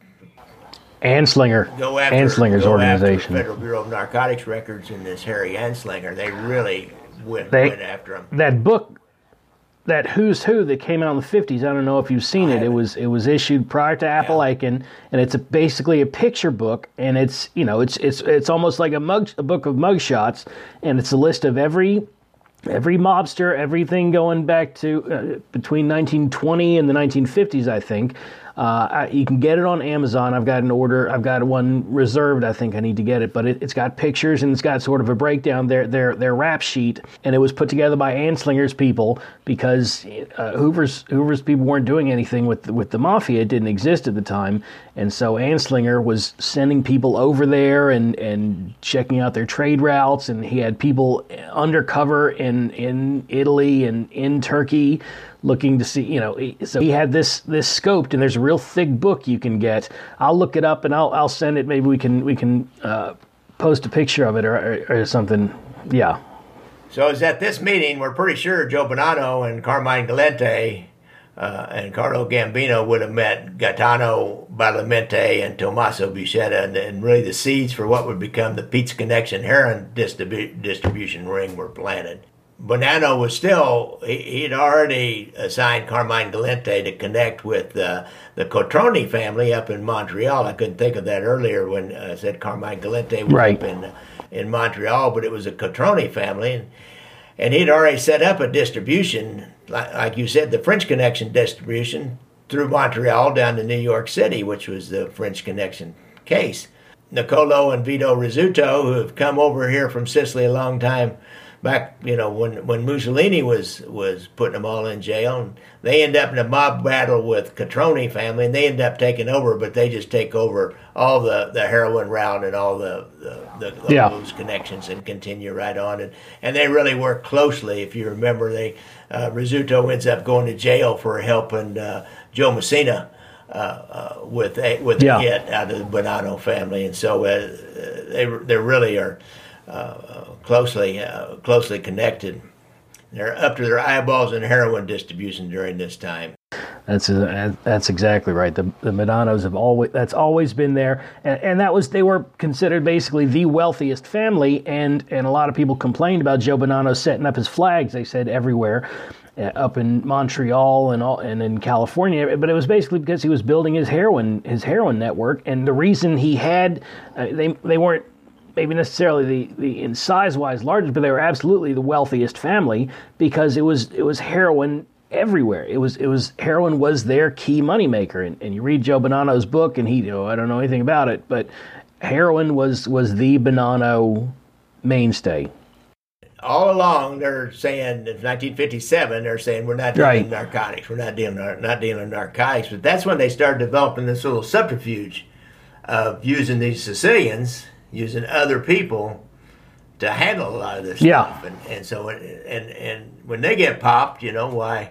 Anslinger.
Go after,
Anslinger's
go
organization.
After Federal Bureau of Narcotics records and this Harry Anslinger. They really went,
they,
went after him.
That book, that Who's Who that came out in the fifties, I don't know if you've seen it. It was it was issued prior to Appalachian, yeah. And it's a, basically a picture book, and it's you know it's it's it's almost like a mug a book of mugshots, and it's a list of every. Every mobster, everything going back to uh, between nineteen twenty and the nineteen fifties, I think. Uh, I, you can get it on Amazon. I've got an order. I've got one reserved. I think I need to get it. But it, it's got pictures and it's got sort of a breakdown, their their their rap sheet. And it was put together by Anslinger's people because uh, Hoover's Hoover's people weren't doing anything with the, with the mafia. It didn't exist at the time. And so Anslinger was sending people over there and, and checking out their trade routes. And he had people undercover in, in Italy and in Turkey looking to see, you know, so he had this this scoped, and there's a real thick book you can get. I'll look it up and I'll I'll send it. Maybe we can we can uh, post a picture of it or, or, or something. Yeah.
So it's at this meeting, we're pretty sure Joe Bonanno and Carmine Galante uh, and Carlo Gambino would have met Gaetano Badalamenti and Tommaso Bruschetta, and, and really the seeds for what would become the Pizza Connection heroin distribu- distribution ring were planted. Bonanno was still, he, he'd already assigned Carmine Galante to connect with uh, the Cotroni family up in Montreal. I couldn't think of that earlier when I said Carmine Galante was
right.
up in, in Montreal, but it was a Cotroni family. And, and he'd already set up a distribution, like, like you said, the French Connection distribution through Montreal down to New York City, which was the French Connection case. Nicolo and Vito Rizzuto, who have come over here from Sicily a long time, back, you know, when when Mussolini was was putting them all in jail, and they end up in a mob battle with Cotroni family, and they end up taking over, but they just take over all the, the heroin route and all the the, the
yeah.
those connections and continue right on, and and they really work closely. If you remember, they uh, Rizzuto ends up going to jail for helping uh, Joe Messina uh, uh, with a with
yeah.
a hit out of the Bonanno family, and so uh, they they really are. Uh, closely uh, closely connected. They're up to their eyeballs in heroin distribution during this time.
That's a, that's exactly right. The the Bonannos have always that's always been there, and, and that was they were considered basically the wealthiest family, and and a lot of people complained about Joe Bonanno setting up his flags. They said everywhere. Uh, up in Montreal and all, and in California, but it was basically because he was building his heroin his heroin network, and the reason he had uh, they they weren't maybe necessarily the, the in size-wise largest, but they were absolutely the wealthiest family because it was it was heroin everywhere. It was it was heroin was their key moneymaker. And, and you read Joe Bonanno's book, and he, you know, I don't know anything about it, but heroin was was the Bonanno mainstay.
All along, they're saying in nineteen fifty-seven, they're saying we're not dealing
right.
with narcotics, we're not dealing not dealing with narcotics. But that's when they started developing this little subterfuge of using these Sicilians, using other people to handle a lot of this
yeah.
stuff. And and so it, and and when they get popped, you know, why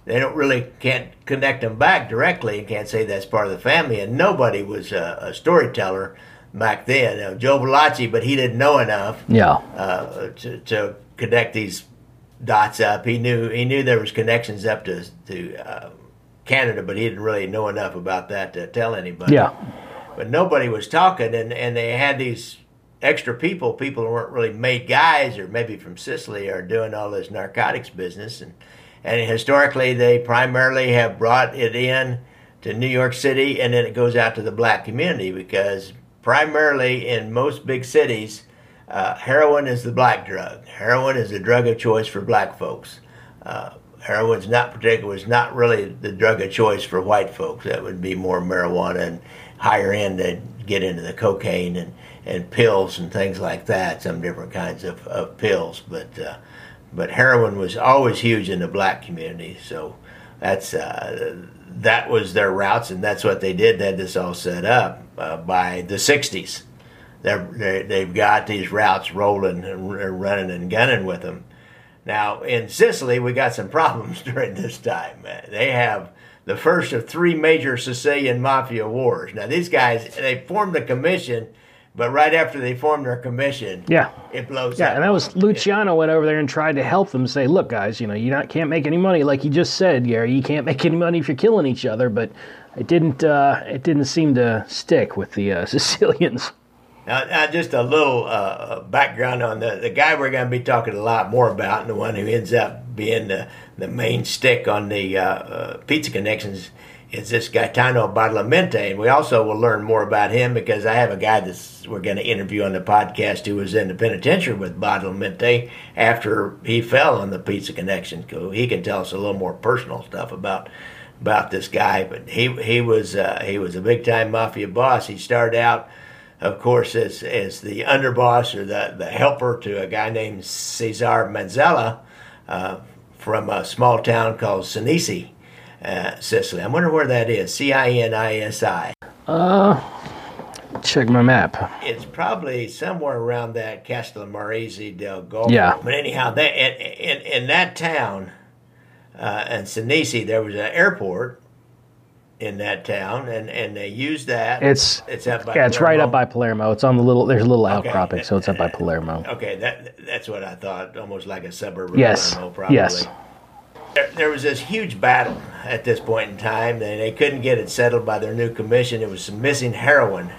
they don't really can't connect them back directly and can't say that's part of the family. And nobody was a, a storyteller back then. You know, Joe Valachi, but he didn't know enough
Yeah.
uh, to, to connect these dots up. He knew he knew there was connections up to to uh, Canada, but he didn't really know enough about that to tell anybody.
Yeah.
But nobody was talking, and, and they had these extra people, people who weren't really made guys or maybe from Sicily are doing all this narcotics business. And, and historically, they primarily have brought it in to New York City, and then it goes out to the black community because primarily in most big cities, uh, heroin is the black drug. Heroin is the drug of choice for black folks. Uh, heroin's not particular, was not really the drug of choice for white folks. That would be more marijuana and higher end they'd get into the cocaine and, and pills and things like that, some different kinds of, of pills. But uh, but heroin was always huge in the black community, so that's uh, that was their routes, and that's what they did. They had this all set up uh, by the sixties. They're, they're, they've got these routes rolling and running and gunning with them. Now, in Sicily, we got some problems during this time. They have the first of three major Sicilian mafia wars. Now, these guys, they formed a commission, but right after they formed their commission,
Yeah.
it blows
Yeah,
up.
and that was Luciano went over there and tried to help them say, look, guys, you know, you not, can't make any money. Like you just said, Gary, you can't make any money if you're killing each other. But it didn't uh, it didn't seem to stick with the uh, Sicilians.
Now, now, just a little uh, background on the, the guy we're going to be talking a lot more about, and the one who ends up being the, the main stick on the uh, uh, Pizza Connections is this Gaetano Badalamenti. And we also will learn more about him because I have a guy that we're going to interview on the podcast who was in the penitentiary with Badalamenti after he fell on the Pizza Connection. So he can tell us a little more personal stuff about about this guy. But he he was uh, he was a big time mafia boss. He started out, of course, as as the underboss or the, the helper to a guy named Cesar Manzella uh, from a small town called Sinisi, uh, Sicily. I wonder where that is. C I N I S I.
Uh, check my map.
It's probably somewhere around that Castellamarese del Golfo.
Yeah.
But anyhow, that, in, in, in that town, uh, in Sinisi, there was an airport in that town, and, and they used that.
It's
it's up by
yeah, it's right
Palermo.
up by Palermo. It's on the little. There's a little
Okay.
outcropping, so it's up by Palermo.
Okay, that that's what I thought. Almost like a suburb of
Yes.
Palermo, probably.
Yes.
There, there was this huge battle at this point in time, and they couldn't get it settled by their new commission. It was some missing heroin,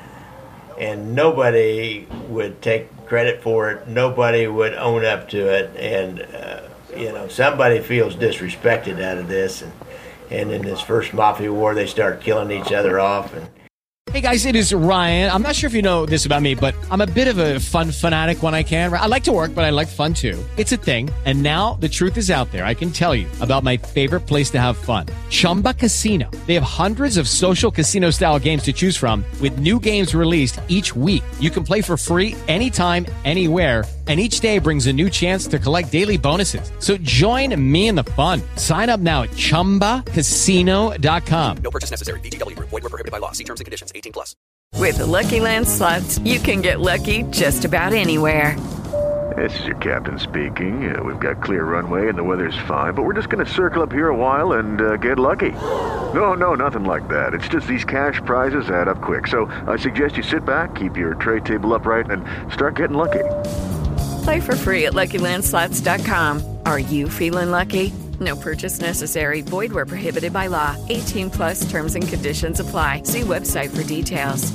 and nobody would take credit for it. Nobody would own up to it, and uh, you know, somebody feels disrespected out of this, and and in this first mafia war, they start killing each other off, and.
Hey guys, it is Ryan. I'm not sure if you know this about me, but I'm a bit of a fun fanatic when I can. I like to work, but I like fun too. It's a thing. And now the truth is out there. I can tell you about my favorite place to have fun. Chumba Casino. They have hundreds of social casino style games to choose from with new games released each week. You can play for free anytime, anywhere. And each day brings a new chance to collect daily bonuses. So join me in the fun. Sign up now at chumba casino dot com.
No purchase necessary. V G W Group. Void where prohibited by law. See terms and conditions. eighteen plus.
With the Lucky Land Slots, you can get lucky just about anywhere.
This is your captain speaking. Uh, we've got clear runway and the weather's fine, but we're just going to circle up here a while and uh, get lucky. No, no, nothing like that. It's just these cash prizes add up quick. So I suggest you sit back, keep your tray table upright, and start getting lucky.
Play for free at Lucky Land Slots dot com. Are you feeling lucky? No purchase necessary. Void where prohibited by law. eighteen plus terms and conditions apply. See website for details.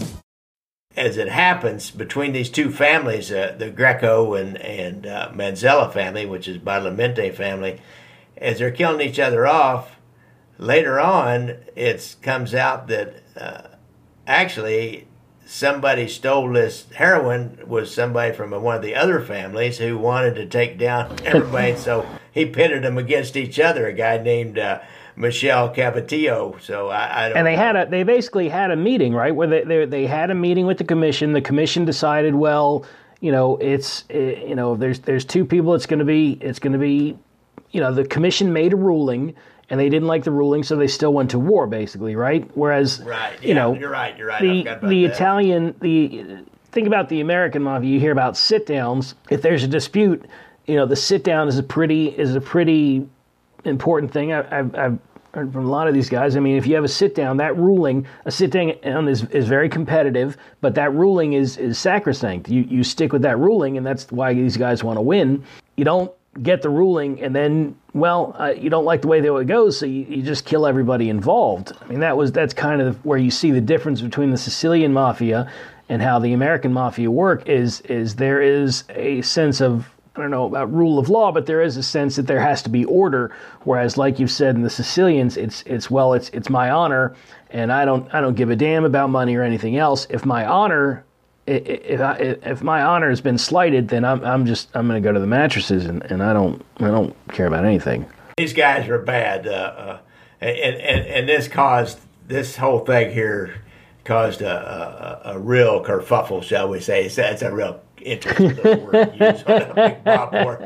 As it happens, between these two families, uh, the Greco and, and uh, Manzella family, which is Badalamenti family, as they're killing each other off, later on it comes out that uh, actually somebody stole this heroin was somebody from one of the other families who wanted to take down everybody. So he pitted them against each other, a guy named uh, Michel Capetillo. So I, I don't
And they
know.
had a they basically had a meeting, right, where they, they they had a meeting with the commission. The commission decided, well, you know, it's eh, you know, there's there's two people. It's going to be it's going to be, you know, the commission made a ruling. And they didn't like the ruling, so they still went to war, basically, right? Whereas,
Right, yeah,
you know,
you're right, you're right. I
the
forgot about
the
that.
Italian, the think about the American mafia. You hear about sit downs. If there's a dispute, you know, the sit down is a pretty is a pretty important thing I, I've, I've heard from a lot of these guys. I mean, if you have a sit down, that ruling, a sit down is, is very competitive, but that ruling is, is sacrosanct. You you stick with that ruling, and that's why these guys want to win. You don't get the ruling, and then, well, uh, you don't like the way that it goes, so you, you just kill everybody involved. I mean, that was that's kind of where you see the difference between the Sicilian mafia and how the American mafia work. Is is there is a sense of, I don't know about rule of law, but there is a sense that there has to be order. Whereas, like you said, in the Sicilians, it's it's well, it's it's my honor, and I don't I don't give a damn about money or anything else. If my honor If I, if my honor has been slighted, then I'm I'm just I'm going to go to the mattresses, and, and I don't I don't care about anything.
These guys are bad, uh, uh, and, and and this caused this whole thing here caused a, a, a real kerfuffle, shall we say? It's, it's a real interesting little word to use on a big Bob war.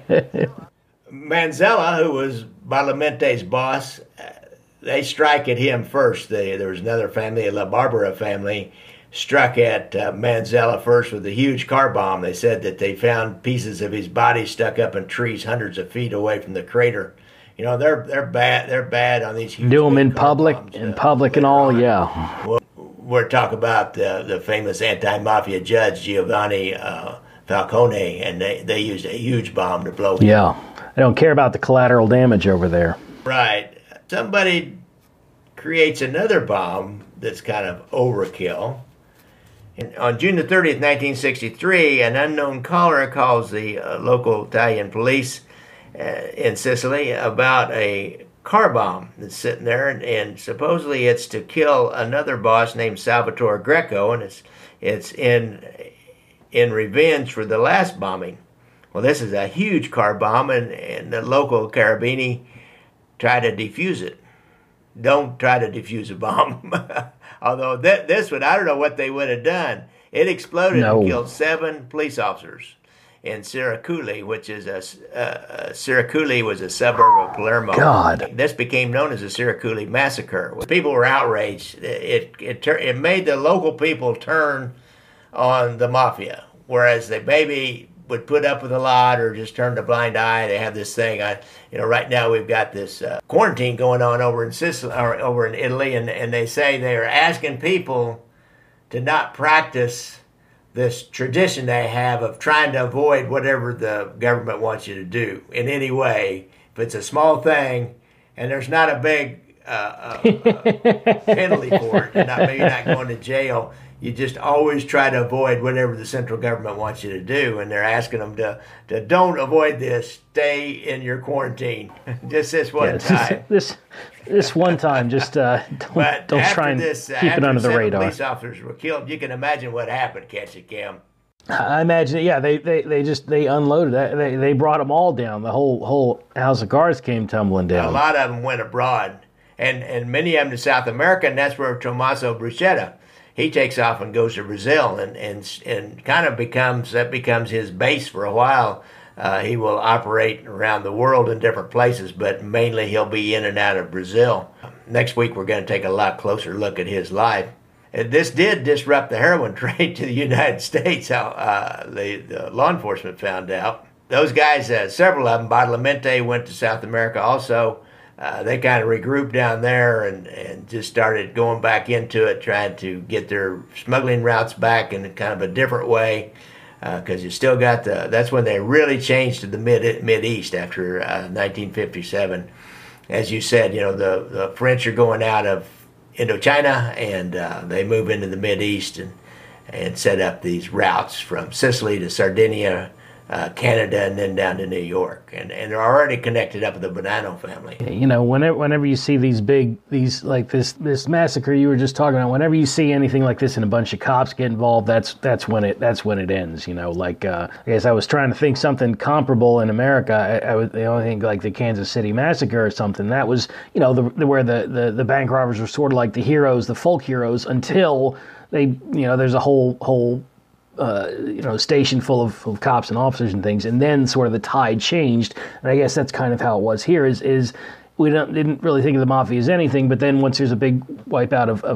Manzella, who was Badalamenti's boss, they strike at him first. They, there was another family, a La Barbara family, struck at uh, Manzella first with a huge car bomb. They said that they found pieces of his body stuck up in trees hundreds of feet away from the crater. You know, they're they're bad. They're bad on these huge.
Do them in public, bombs, in uh, public and all. On. Yeah.
We'll, we're talking about the the famous anti-mafia judge Giovanni uh, Falcone, and they they used a huge bomb to blow him.
Yeah, I don't care about the collateral damage over there.
Right. Somebody creates another bomb that's kind of overkill. And on June the thirtieth, nineteen sixty-three, an unknown caller calls the uh, local Italian police uh, in Sicily about a car bomb that's sitting there, and, and supposedly it's to kill another boss named Salvatore Greco, and it's it's in in revenge for the last bombing. Well, this is a huge car bomb, and, and the local Carabini try to defuse it. Don't try to defuse a bomb. Although th- this one, I don't know what they would have done. It exploded no. and killed seven police officers in Siraculi, which is a uh, Siraculi was a suburb of Palermo.
God.
This became known as the Siraculi massacre. People were outraged. It it it, it made the local people turn on the mafia, whereas they maybe would put up with a lot or just turn a blind eye. They have this thing. I, you know, right now we've got this uh, quarantine going on over in Sicily, or over in Italy, and, and they say they are asking people to not practice this tradition they have of trying to avoid whatever the government wants you to do in any way. If it's a small thing and there's not a big uh, uh, uh, penalty for it, and not, maybe not going to jail, you just always try to avoid whatever the central government wants you to do, and they're asking them to, to don't avoid this, stay in your quarantine. Just this one yeah, time.
This this one time, just uh, don't,
but
don't try and
this, uh,
keep it under the radar.
Police officers were killed. You can imagine what happened, can't you, Kim?
I imagine, yeah, they, they, they just, they unloaded that. They they brought them all down. The whole whole house of cards came tumbling down.
A lot of them went abroad, and, and many of them to South America, and that's where Tommaso Bruschetta, he takes off and goes to Brazil, and, and and kind of becomes, that becomes his base for a while. Uh, he will operate around the world in different places, but mainly he'll be in and out of Brazil. Next week we're going to take a lot closer look at his life. And this did disrupt the heroin trade to the United States, how uh, the, the law enforcement found out. Those guys, uh, several of them, Badalamenti went to South America also. Uh, they kind of regrouped down there and, and just started going back into it, trying to get their smuggling routes back in kind of a different way, because uh, you still got the, that's when they really changed to the mid mid East after uh, nineteen fifty-seven. As you said, you know, the, the French are going out of Indochina, and uh, they move into the Mid East and, and set up these routes from Sicily to Sardinia, Uh, Canada, and then down to New York, and and they're already connected up with the Bonanno family.
You know, whenever whenever you see these big, these like this this massacre you were just talking about, whenever you see anything like this and a bunch of cops get involved, that's that's when it that's when it ends. You know, like uh, I guess I was trying to think something comparable in America. I, I would the only thing like the Kansas City massacre or something. That was, you know, the, the where the, the the bank robbers were sort of like the heroes, the folk heroes, until they, you know, there's a whole whole. Uh, you know, station full of, of cops and officers and things, and then sort of the tide changed, and I guess that's kind of how it was here. Is is we don't, didn't really think of the mafia as anything, but then once there's a big wipeout of, of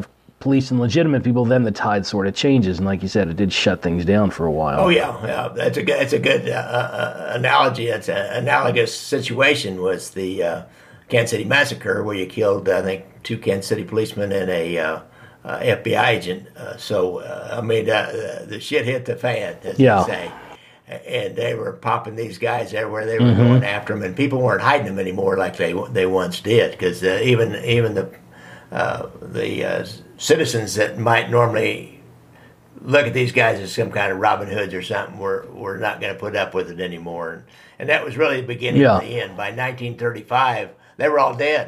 policing legitimate people, then the tide sort of changes. And like you said, it did shut things down for a while.
Oh yeah, yeah. That's a good. That's a good uh, uh, analogy. It's an analogous situation was the uh, Kansas City massacre, where you killed, I think, two Kansas City policemen and a uh, uh, F B I agent. Uh, so uh, I mean, uh, the shit hit the fan, as
yeah.
they say. And they were popping these guys everywhere. They were
mm-hmm.
going after them, and people weren't hiding them anymore like they they once did. Because uh, even even the uh, the uh, citizens that might normally look at these guys as some kind of Robin Hoods or something were were not going to put up with it anymore. And, and that was really the beginning
yeah.
of the end. By nineteen thirty-five, they were all dead.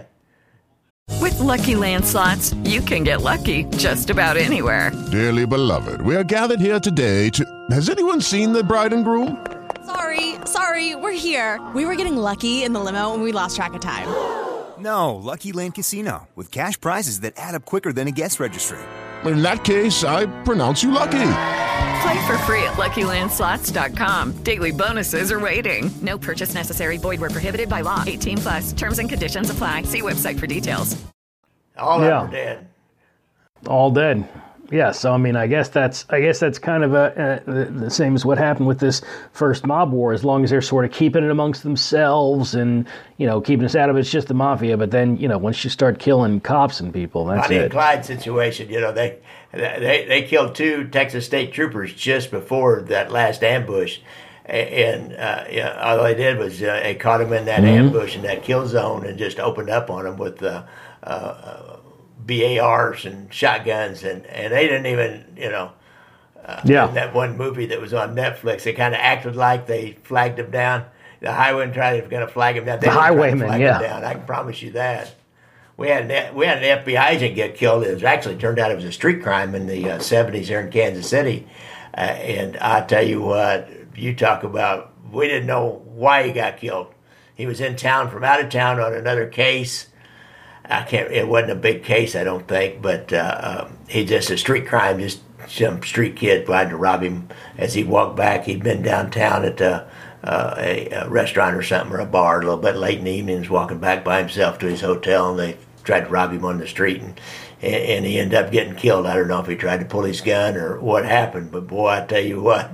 With Lucky Land Slots, you can get lucky just about anywhere.
Dearly beloved, we are gathered here today to... Has anyone seen the bride and groom?
Sorry, sorry, we're here. We were getting lucky in the limo and we lost track of time.
No, Lucky Land Casino, with cash prizes that add up quicker than a guest registry.
In that case, I pronounce you lucky.
Play for free at Lucky Land Slots dot com. Daily bonuses are waiting. No purchase necessary. Void where prohibited by law. eighteen plus. Terms and conditions apply. See website for details.
All
yeah.
of them dead.
All dead. Yeah. So I mean, I guess that's I guess that's kind of a, a, the same as what happened with this first mob war. As long as they're sort of keeping it amongst themselves and you know keeping us out of it, it's just the mafia. But then you know once you start killing cops and people, that's
Bonnie
it.
and Clyde situation. You know they. They they killed two Texas State troopers just before that last ambush, and uh, yeah, all they did was uh, they caught them in that mm-hmm. ambush in that kill zone and just opened up on them with uh, uh, B A Rs and shotguns, and, and they didn't even you know. Uh,
yeah.
In that one movie that was on Netflix, they kind of acted like they flagged them down. The highwaymen tried to going to flag them down. They
the highwaymen, yeah.
Them down. I can promise you that. We had an we had an F B I agent get killed. It was actually turned out it was a street crime in the uh, seventies here in Kansas City. Uh, and I tell you what, you talk about we didn't know why he got killed. He was in town from out of town on another case. I can't. It wasn't a big case, I don't think, but uh, um, he just a street crime. Just some street kid tried to rob him as he walked back. He'd been downtown at uh, uh, a, a restaurant or something or a bar a little bit late in the evening. He was walking back by himself to his hotel, and they tried to rob him on the street, and, and he ended up getting killed. I don't know if he tried to pull his gun or what happened, but boy, I tell you what,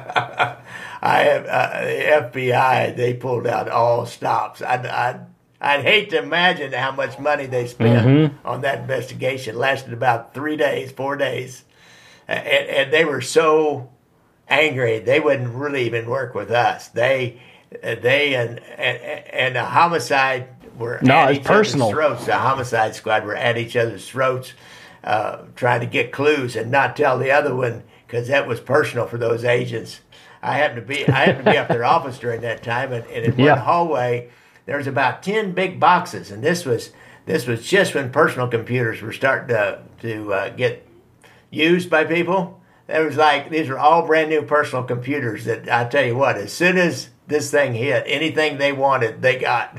I have, uh, the F B I, they pulled out all stops. I'd, I'd, I'd hate to imagine how much money they spent mm-hmm. on that investigation. It lasted about three days, four days, and, and they were so angry they wouldn't really even work with us. They, they and and, and the homicide. Were
no,
at
it's
each
personal.
Other's throats. The homicide squad were at each other's throats, uh, trying to get clues and not tell the other one because that was personal for those agents. I happened to be I happened to be up their office during that time, and, and in
yeah.
one hallway there was about ten big boxes, and this was this was just when personal computers were starting to to uh, get used by people. It was like these were all brand new personal computers that I tell you what, as soon as this thing hit, anything they wanted, they got.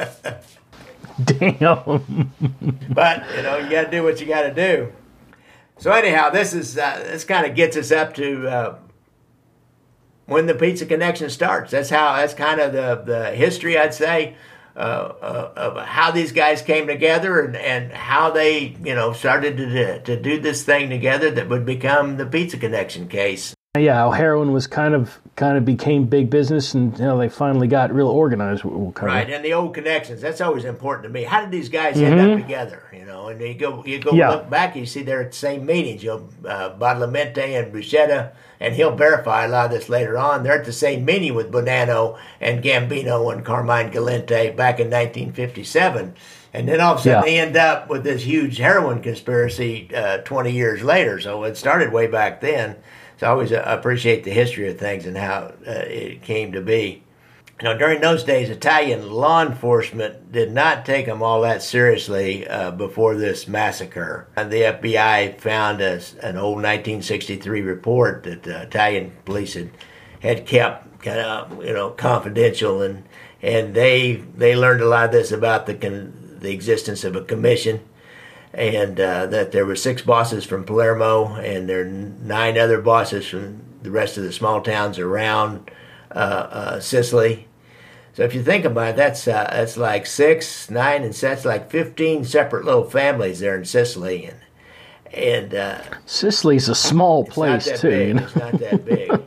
Damn.
But, you know, you got to do what you got to do. So anyhow, this is uh, this kind of gets us up to uh, when the Pizza Connection starts. That's how. That's kind of the the history, I'd say, uh, uh, of how these guys came together and, and how they, you know, started to to do this thing together that would become the Pizza Connection case.
Yeah, how heroin was kind of kind of became big business, and you know they finally got real organized. We'll
right, and the old connections. That's always important to me. How did these guys
mm-hmm.
end up together? You know, and you go you go
yeah.
look back, you see they're at the same meetings. You know, uh, Badalamenti and Bruschetta, and he'll verify a lot of this later on. They're at the same meeting with Bonanno and Gambino and Carmine Galante back in nineteen fifty-seven. And then all of a sudden yeah. they end up with this huge heroin conspiracy uh, twenty years later. So it started way back then. So I always appreciate the history of things and how uh, it came to be. You know, during those days, Italian law enforcement did not take them all that seriously uh, before this massacre. And the F B I found a, an old nineteen sixty-three report that the Italian police had, had kept kind of, you know, confidential, and and they they learned a lot of this about the con- the existence of a commission. And uh, that there were six bosses from Palermo, and there are nine other bosses from the rest of the small towns around uh, uh, Sicily. So if you think about it, that's uh, that's like six, nine, and that's like fifteen separate little families there in Sicily, and And uh,
Sicily's a small place
not that
too.
big.
You know?
It's not that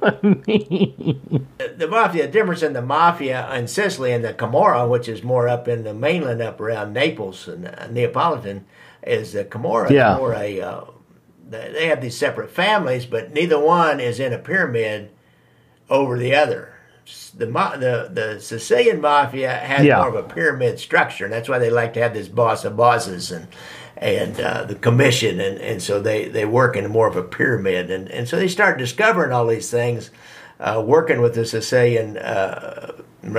big. the, the mafia, the difference in the mafia in Sicily and the Camorra, which is more up in the mainland, up around Naples and uh, Neapolitan, is the Camorra.
Yeah.
Is more a uh, they have these separate families, but neither one is in a pyramid over the other. The the the Sicilian mafia has
Yeah.
more of a pyramid structure, and that's why they like to have this boss of bosses and and uh, the commission, and, and so they, they work in more of a pyramid, and, and so they start discovering all these things, uh, working with the Sicilian, uh,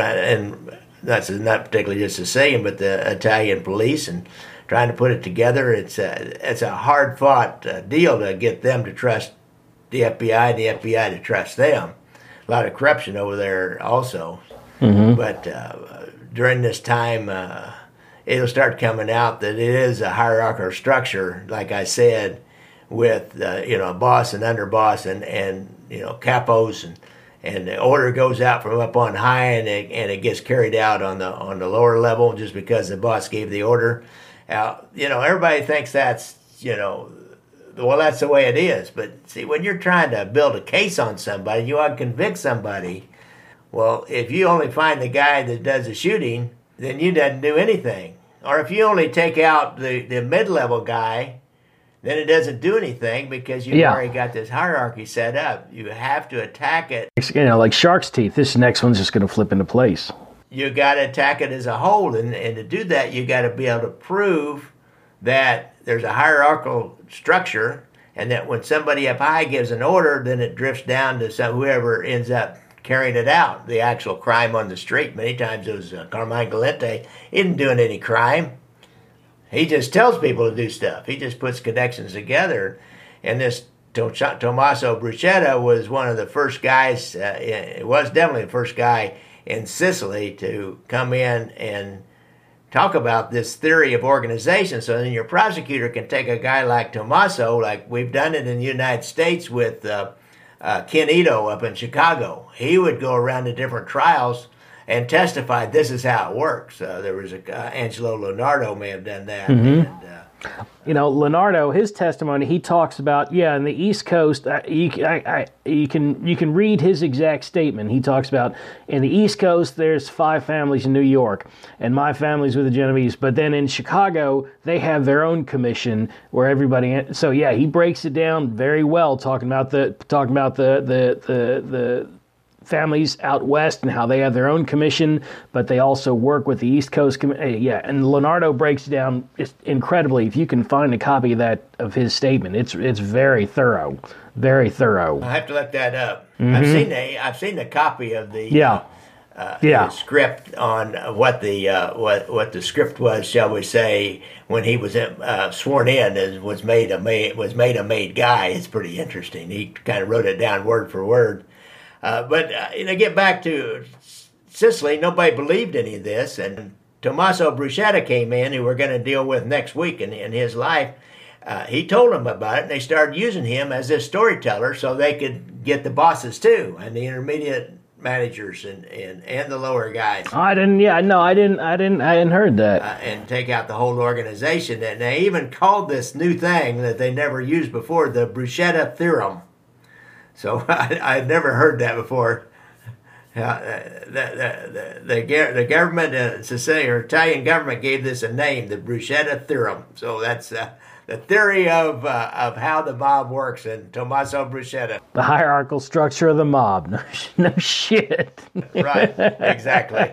and that's not particularly just Sicilian, but the Italian police, and trying to put it together. It's a, it's a hard fought uh, deal to get them to trust the F B I, and the F B I to trust them. A lot of corruption over there also,
Mhm.
but uh, during this time. Uh, It'll start coming out that it is a hierarchical structure, like I said, with uh, you know a boss and underboss and, and you know capos, and and the order goes out from up on high, and it, and it gets carried out on the on the lower level just because the boss gave the order. Uh, you know everybody thinks that's you know well that's the way it is, but see when you're trying to build a case on somebody, you want to convict somebody. Well, if you only find the guy that does the shooting, then you doesn't do anything. Or if you only take out the, the mid-level guy, then it doesn't do anything because you've
Yeah.
already got this hierarchy set up. You have to attack it.
You know, like shark's teeth. This next one's just going to flip into place.
You got to attack it as a whole, and, and to do that, you got to be able to prove that there's a hierarchical structure, and that when somebody up high gives an order, then it drifts down to some, whoever ends up carrying it out, the actual crime on the street. Many times it was uh, Carmine Galante. He isn't doing any crime. He just tells people to do stuff. He just puts connections together. And this To- Tommaso Bruschetta was one of the first guys, uh, it was definitely the first guy in Sicily to come in and talk about this theory of organization. So then your prosecutor can take a guy like Tommaso, like we've done it in the United States with uh, Uh, Ken Ito up in Chicago. He would go around to different trials and testify this is how it works. Uh, there was a uh, Angelo Leonardo may have done that.
Mhm.
And, uh,
You know, Leonardo, his testimony, he talks about, yeah, in the East Coast, uh, you, I, I, you can you can read his exact statement. He talks about, in the East Coast, there's five families in New York, and my family's with the Genovese. But then in Chicago, they have their own commission where everybody. So yeah, he breaks it down very well, talking about the talking about the the the the. families out west and how they have their own commission, but they also work with the East Coast. Com- yeah, and Leonardo breaks it down just incredibly. If you can find a copy of that of his statement, it's it's very thorough, very thorough.
I have to look that up.
Mhm.
I've seen the I've seen the copy of the
Yeah,
uh,
yeah.
the script on what the uh, what what the script was, shall we say, when he was uh, sworn in as was made a made was made a made guy. It's pretty interesting. He kind of wrote it down word for word. Uh, but uh, you know, get back to Sicily. Nobody believed any of this, and Tommaso Bruschetta came in, who we're going to deal with next week in, in his life. Uh, he told them about it, and they started using him as this storyteller, so they could get the bosses too, and the intermediate managers, and, and, and the lower guys,
I didn't. Yeah, no, I didn't. I didn't. I hadn't heard that.
uh, and take out the whole organization. And they even called this new thing that they never used before the Bruschetta theorem. So I I'd never heard that before. Uh, the, the, the, the, the government, uh, Sicilian or Italian government, gave this a name, the Bruschetta theorem. So that's uh, the theory of uh, of how the mob works, and Tommaso Bruschetta.
The hierarchical structure of the mob. No, no shit.
Right, exactly.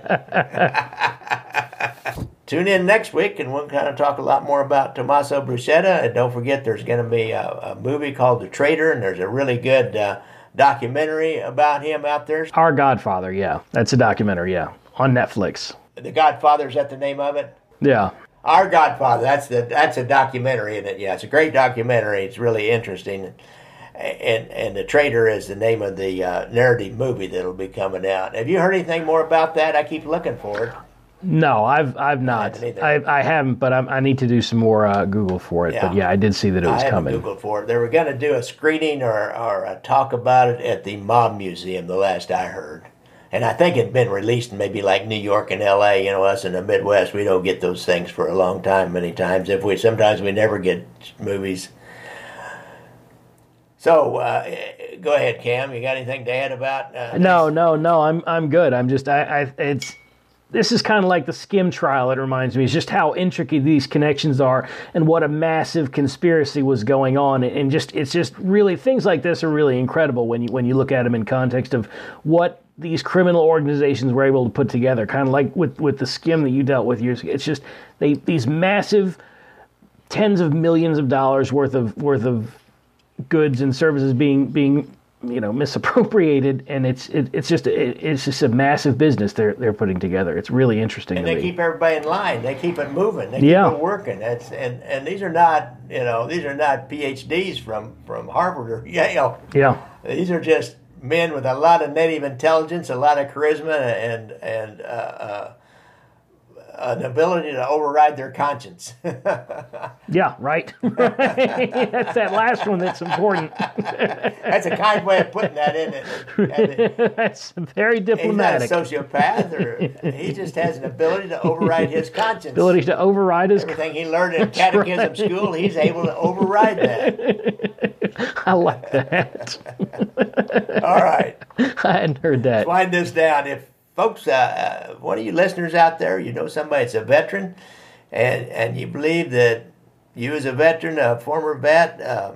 Tune in next week, and we'll kind of talk a lot more about Tommaso Bruschetta. And don't forget, there's going to be a, a movie called The Traitor, and there's a really good uh, documentary about him out there.
Our Godfather, yeah. That's a documentary, yeah. On Netflix.
The Godfather, is that the name of it?
Yeah.
Our Godfather, that's the that's a documentary, isn't it? Yeah, it's a great documentary. It's really interesting. And and The Traitor is the name of the uh, narrative movie that'll be coming out. Have you heard anything more about that? I keep looking for it.
No, I've I've not. I, I haven't, but I'm, I need to do some more uh, Google for it.
Yeah.
But yeah, I did see that it was
I haven't
coming.
Googled for it. They were going to do a screening or, or a talk about it at the Mob Museum, the last I heard. And I think it'd been released in maybe like New York and L A. You know, us in the Midwest, we don't get those things for a long time many times. If we Sometimes we never get movies. So, uh, go ahead, Cam. You got anything to add about? Uh,
no, no, no. I'm I'm good. I'm just I, I it's this is kind of like the Skim trial. It reminds me. It's just how intricate these connections are, and what a massive conspiracy was going on, and just it's just really things like this are really incredible when you when you look at them in context of what these criminal organizations were able to put together. Kind of like with with the Skim that you dealt with years ago. It's just they these massive tens of millions of dollars worth of worth of goods and services being being you know misappropriated, and it's it, it's just it, it's just a massive business they're they're putting together. It's really interesting.
And
to
they
me.
keep everybody in line. They keep it moving. They
yeah.
keep it working. That's and, and these are not you know these are not P H Ds from from Harvard or Yale.
Yeah.
These are just men with a lot of native intelligence, a lot of charisma, and and uh, uh, an ability to override their conscience.
Yeah, right. That's that last one that's important.
That's a kind way of putting that in it.
That's very diplomatic.
He's not a sociopath, or he just has an ability to override his conscience.
Ability to override his
Everything he learned in catechism
right.
school, he's able to override that.
I like that.
All right.
I hadn't heard that.
Wind this down. If folks, uh, one of you listeners out there, you know somebody that's a veteran, and and you believe that you as a veteran, a former vet, uh,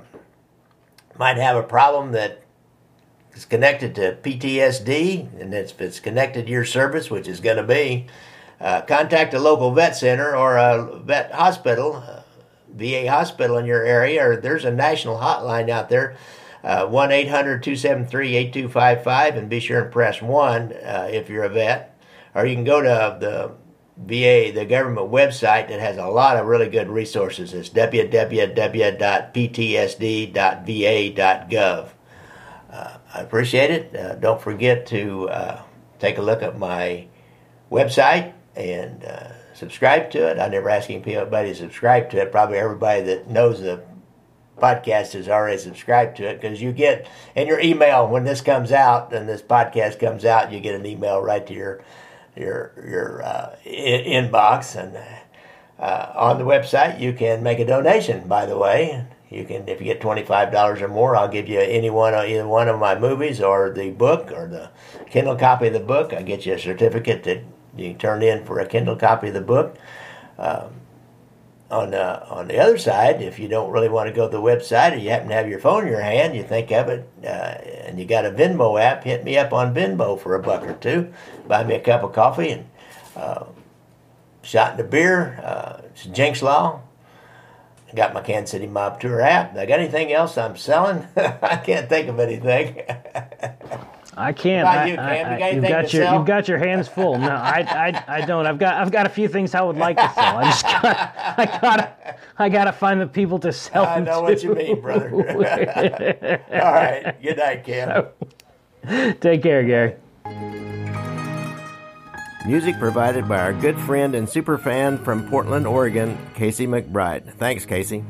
might have a problem that is connected to P T S D, and if it's connected to your service, which is going to be, uh, contact a local vet center or a vet hospital, uh, V A hospital in your area, or there's a national hotline out there, uh, one eight hundred two seven three eight two five five, and be sure and press one uh, if you're a vet. Or you can go to the V A, the government website that has a lot of really good resources. It's w w w dot p t s d dot v a dot gov. Uh, I appreciate it. Uh, don't forget to uh, take a look at my website and uh, subscribe to it. I never ask anybody to subscribe to it. Probably everybody that knows the podcast has already subscribed to it, because you get in your email when this comes out and this podcast comes out, you get an email right to your your your uh, in- inbox. And uh, on the website you can make a donation, by the way. You can, if you get twenty-five dollars or more, I'll give you any one, either one of my movies or the book or the Kindle copy of the book. I get you a certificate that you can turn in for a Kindle copy of the book. Um, on the on the other side, if you don't really want to go to the website, or you happen to have your phone in your hand, you think of it, uh, and you got a Venmo app, hit me up on Venmo for a buck or two. Buy me a cup of coffee and uh, shot in the beer. Uh, it's Jinx Law. I got my Kansas City Mob Tour app. I got anything else I'm selling? I can't think of anything.
I can't.
How about
I,
you, Cam?
I,
You got
I,
anything
you've got
to
your
sell?
you've got your hands full. No, I, I, I don't. I've got I've got a few things I would like to sell. I just got I gotta I gotta find the people to sell
I
them
know
to.
what you mean, brother. All right. Good night, Cam.
So, take care, Gary.
Music provided by our good friend and super fan from Portland, Oregon, Casey McBride. Thanks, Casey.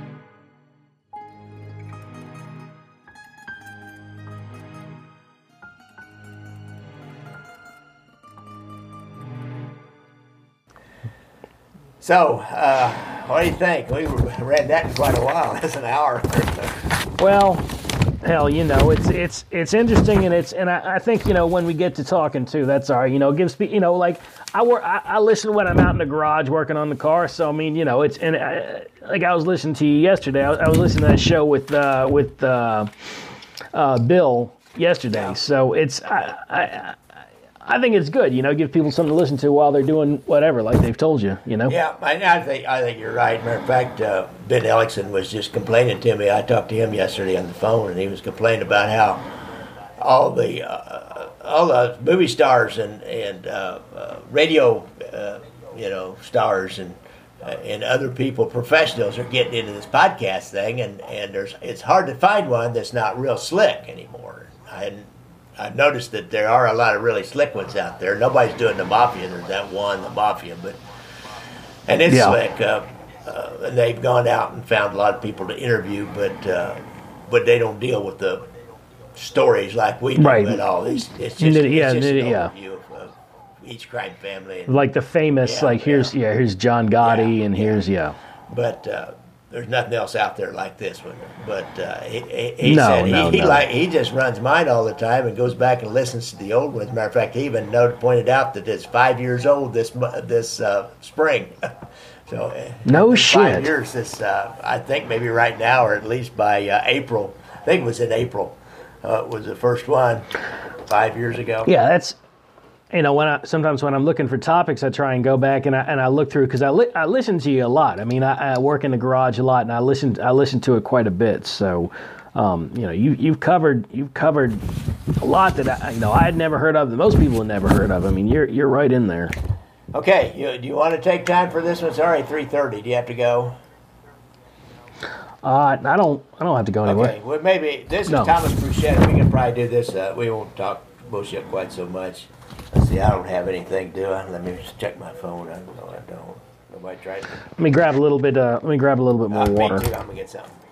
So, uh, what do you think? We read that in quite a while. That's an hour.
Well, hell, you know, it's it's it's interesting, and it's and I, I think you know when we get to talking too, that's all right. You know, gives me you know like I work I, I listen when I'm out in the garage working on the car. So I mean, you know, it's and I, like I was listening to you yesterday. I was, I was listening to that show with uh, with uh, uh, Bill yesterday. Yeah. So it's I, I I think it's good. You know, give people something to listen to while they're doing whatever, like they've told you. You know.
Yeah, I, I think I think you're right. Matter of fact, uh, Ben Ellickson was just complaining to me. I talked to him yesterday on the phone, and he was complaining about how all the uh, all the movie stars and and uh, uh, radio, uh, you know, stars and uh, and other people, professionals, are getting into this podcast thing, and and there's it's hard to find one that's not real slick anymore. I hadn't. I've noticed that there are a lot of really slick ones out there. Nobody's doing the Mafia. There's that one, the Mafia, but and it's yeah. slick. Uh, uh, and they've gone out and found a lot of people to interview, but uh, but they don't deal with the stories like we do right. at all. It's, it's just,
Nitty,
it's
yeah,
just
nitty,
an
yeah.
overview of uh, each crime family. And,
like the famous,
yeah,
like here's
yeah.
yeah, here's John Gotti,
yeah,
and
yeah.
here's yeah.
But uh, there's nothing else out there like this one. But uh, he, he, he
no,
said
no,
he, he
no.
like he just runs mine all the time and goes back and listens to the old ones. Matter of fact, he even noted, pointed out that it's five years old this mo- this uh, spring. So uh,
no
five
shit.
years. This uh, I think maybe right now, or at least by uh, April. I think it was in April. Uh, was the first one five years ago.
Yeah, that's. You know, when I sometimes when I'm looking for topics, I try and go back and I and I look through because I li- I listen to you a lot. I mean, I, I work in the garage a lot, and I listen I listen to it quite a bit. So, um, you know, you you've covered you've covered a lot that I you know I had never heard of that most people had never heard of. I mean, you're you're right in there.
Okay, you, do you want to take time for this one? It's already three thirty. Do you have to go?
Uh, I don't I don't have to go anywhere.
Okay, well maybe this is
No.
Thomas Bruchette. We can probably do this. Uh, we won't talk bullshit quite so much. Let's see, I don't have anything, do I? Let me just check my phone. I don't know, I don't. Nobody tried to.
Let me grab a little bit. Uh, let me grab a little bit more
Uh,
water.
Me too. I'm gonna get something.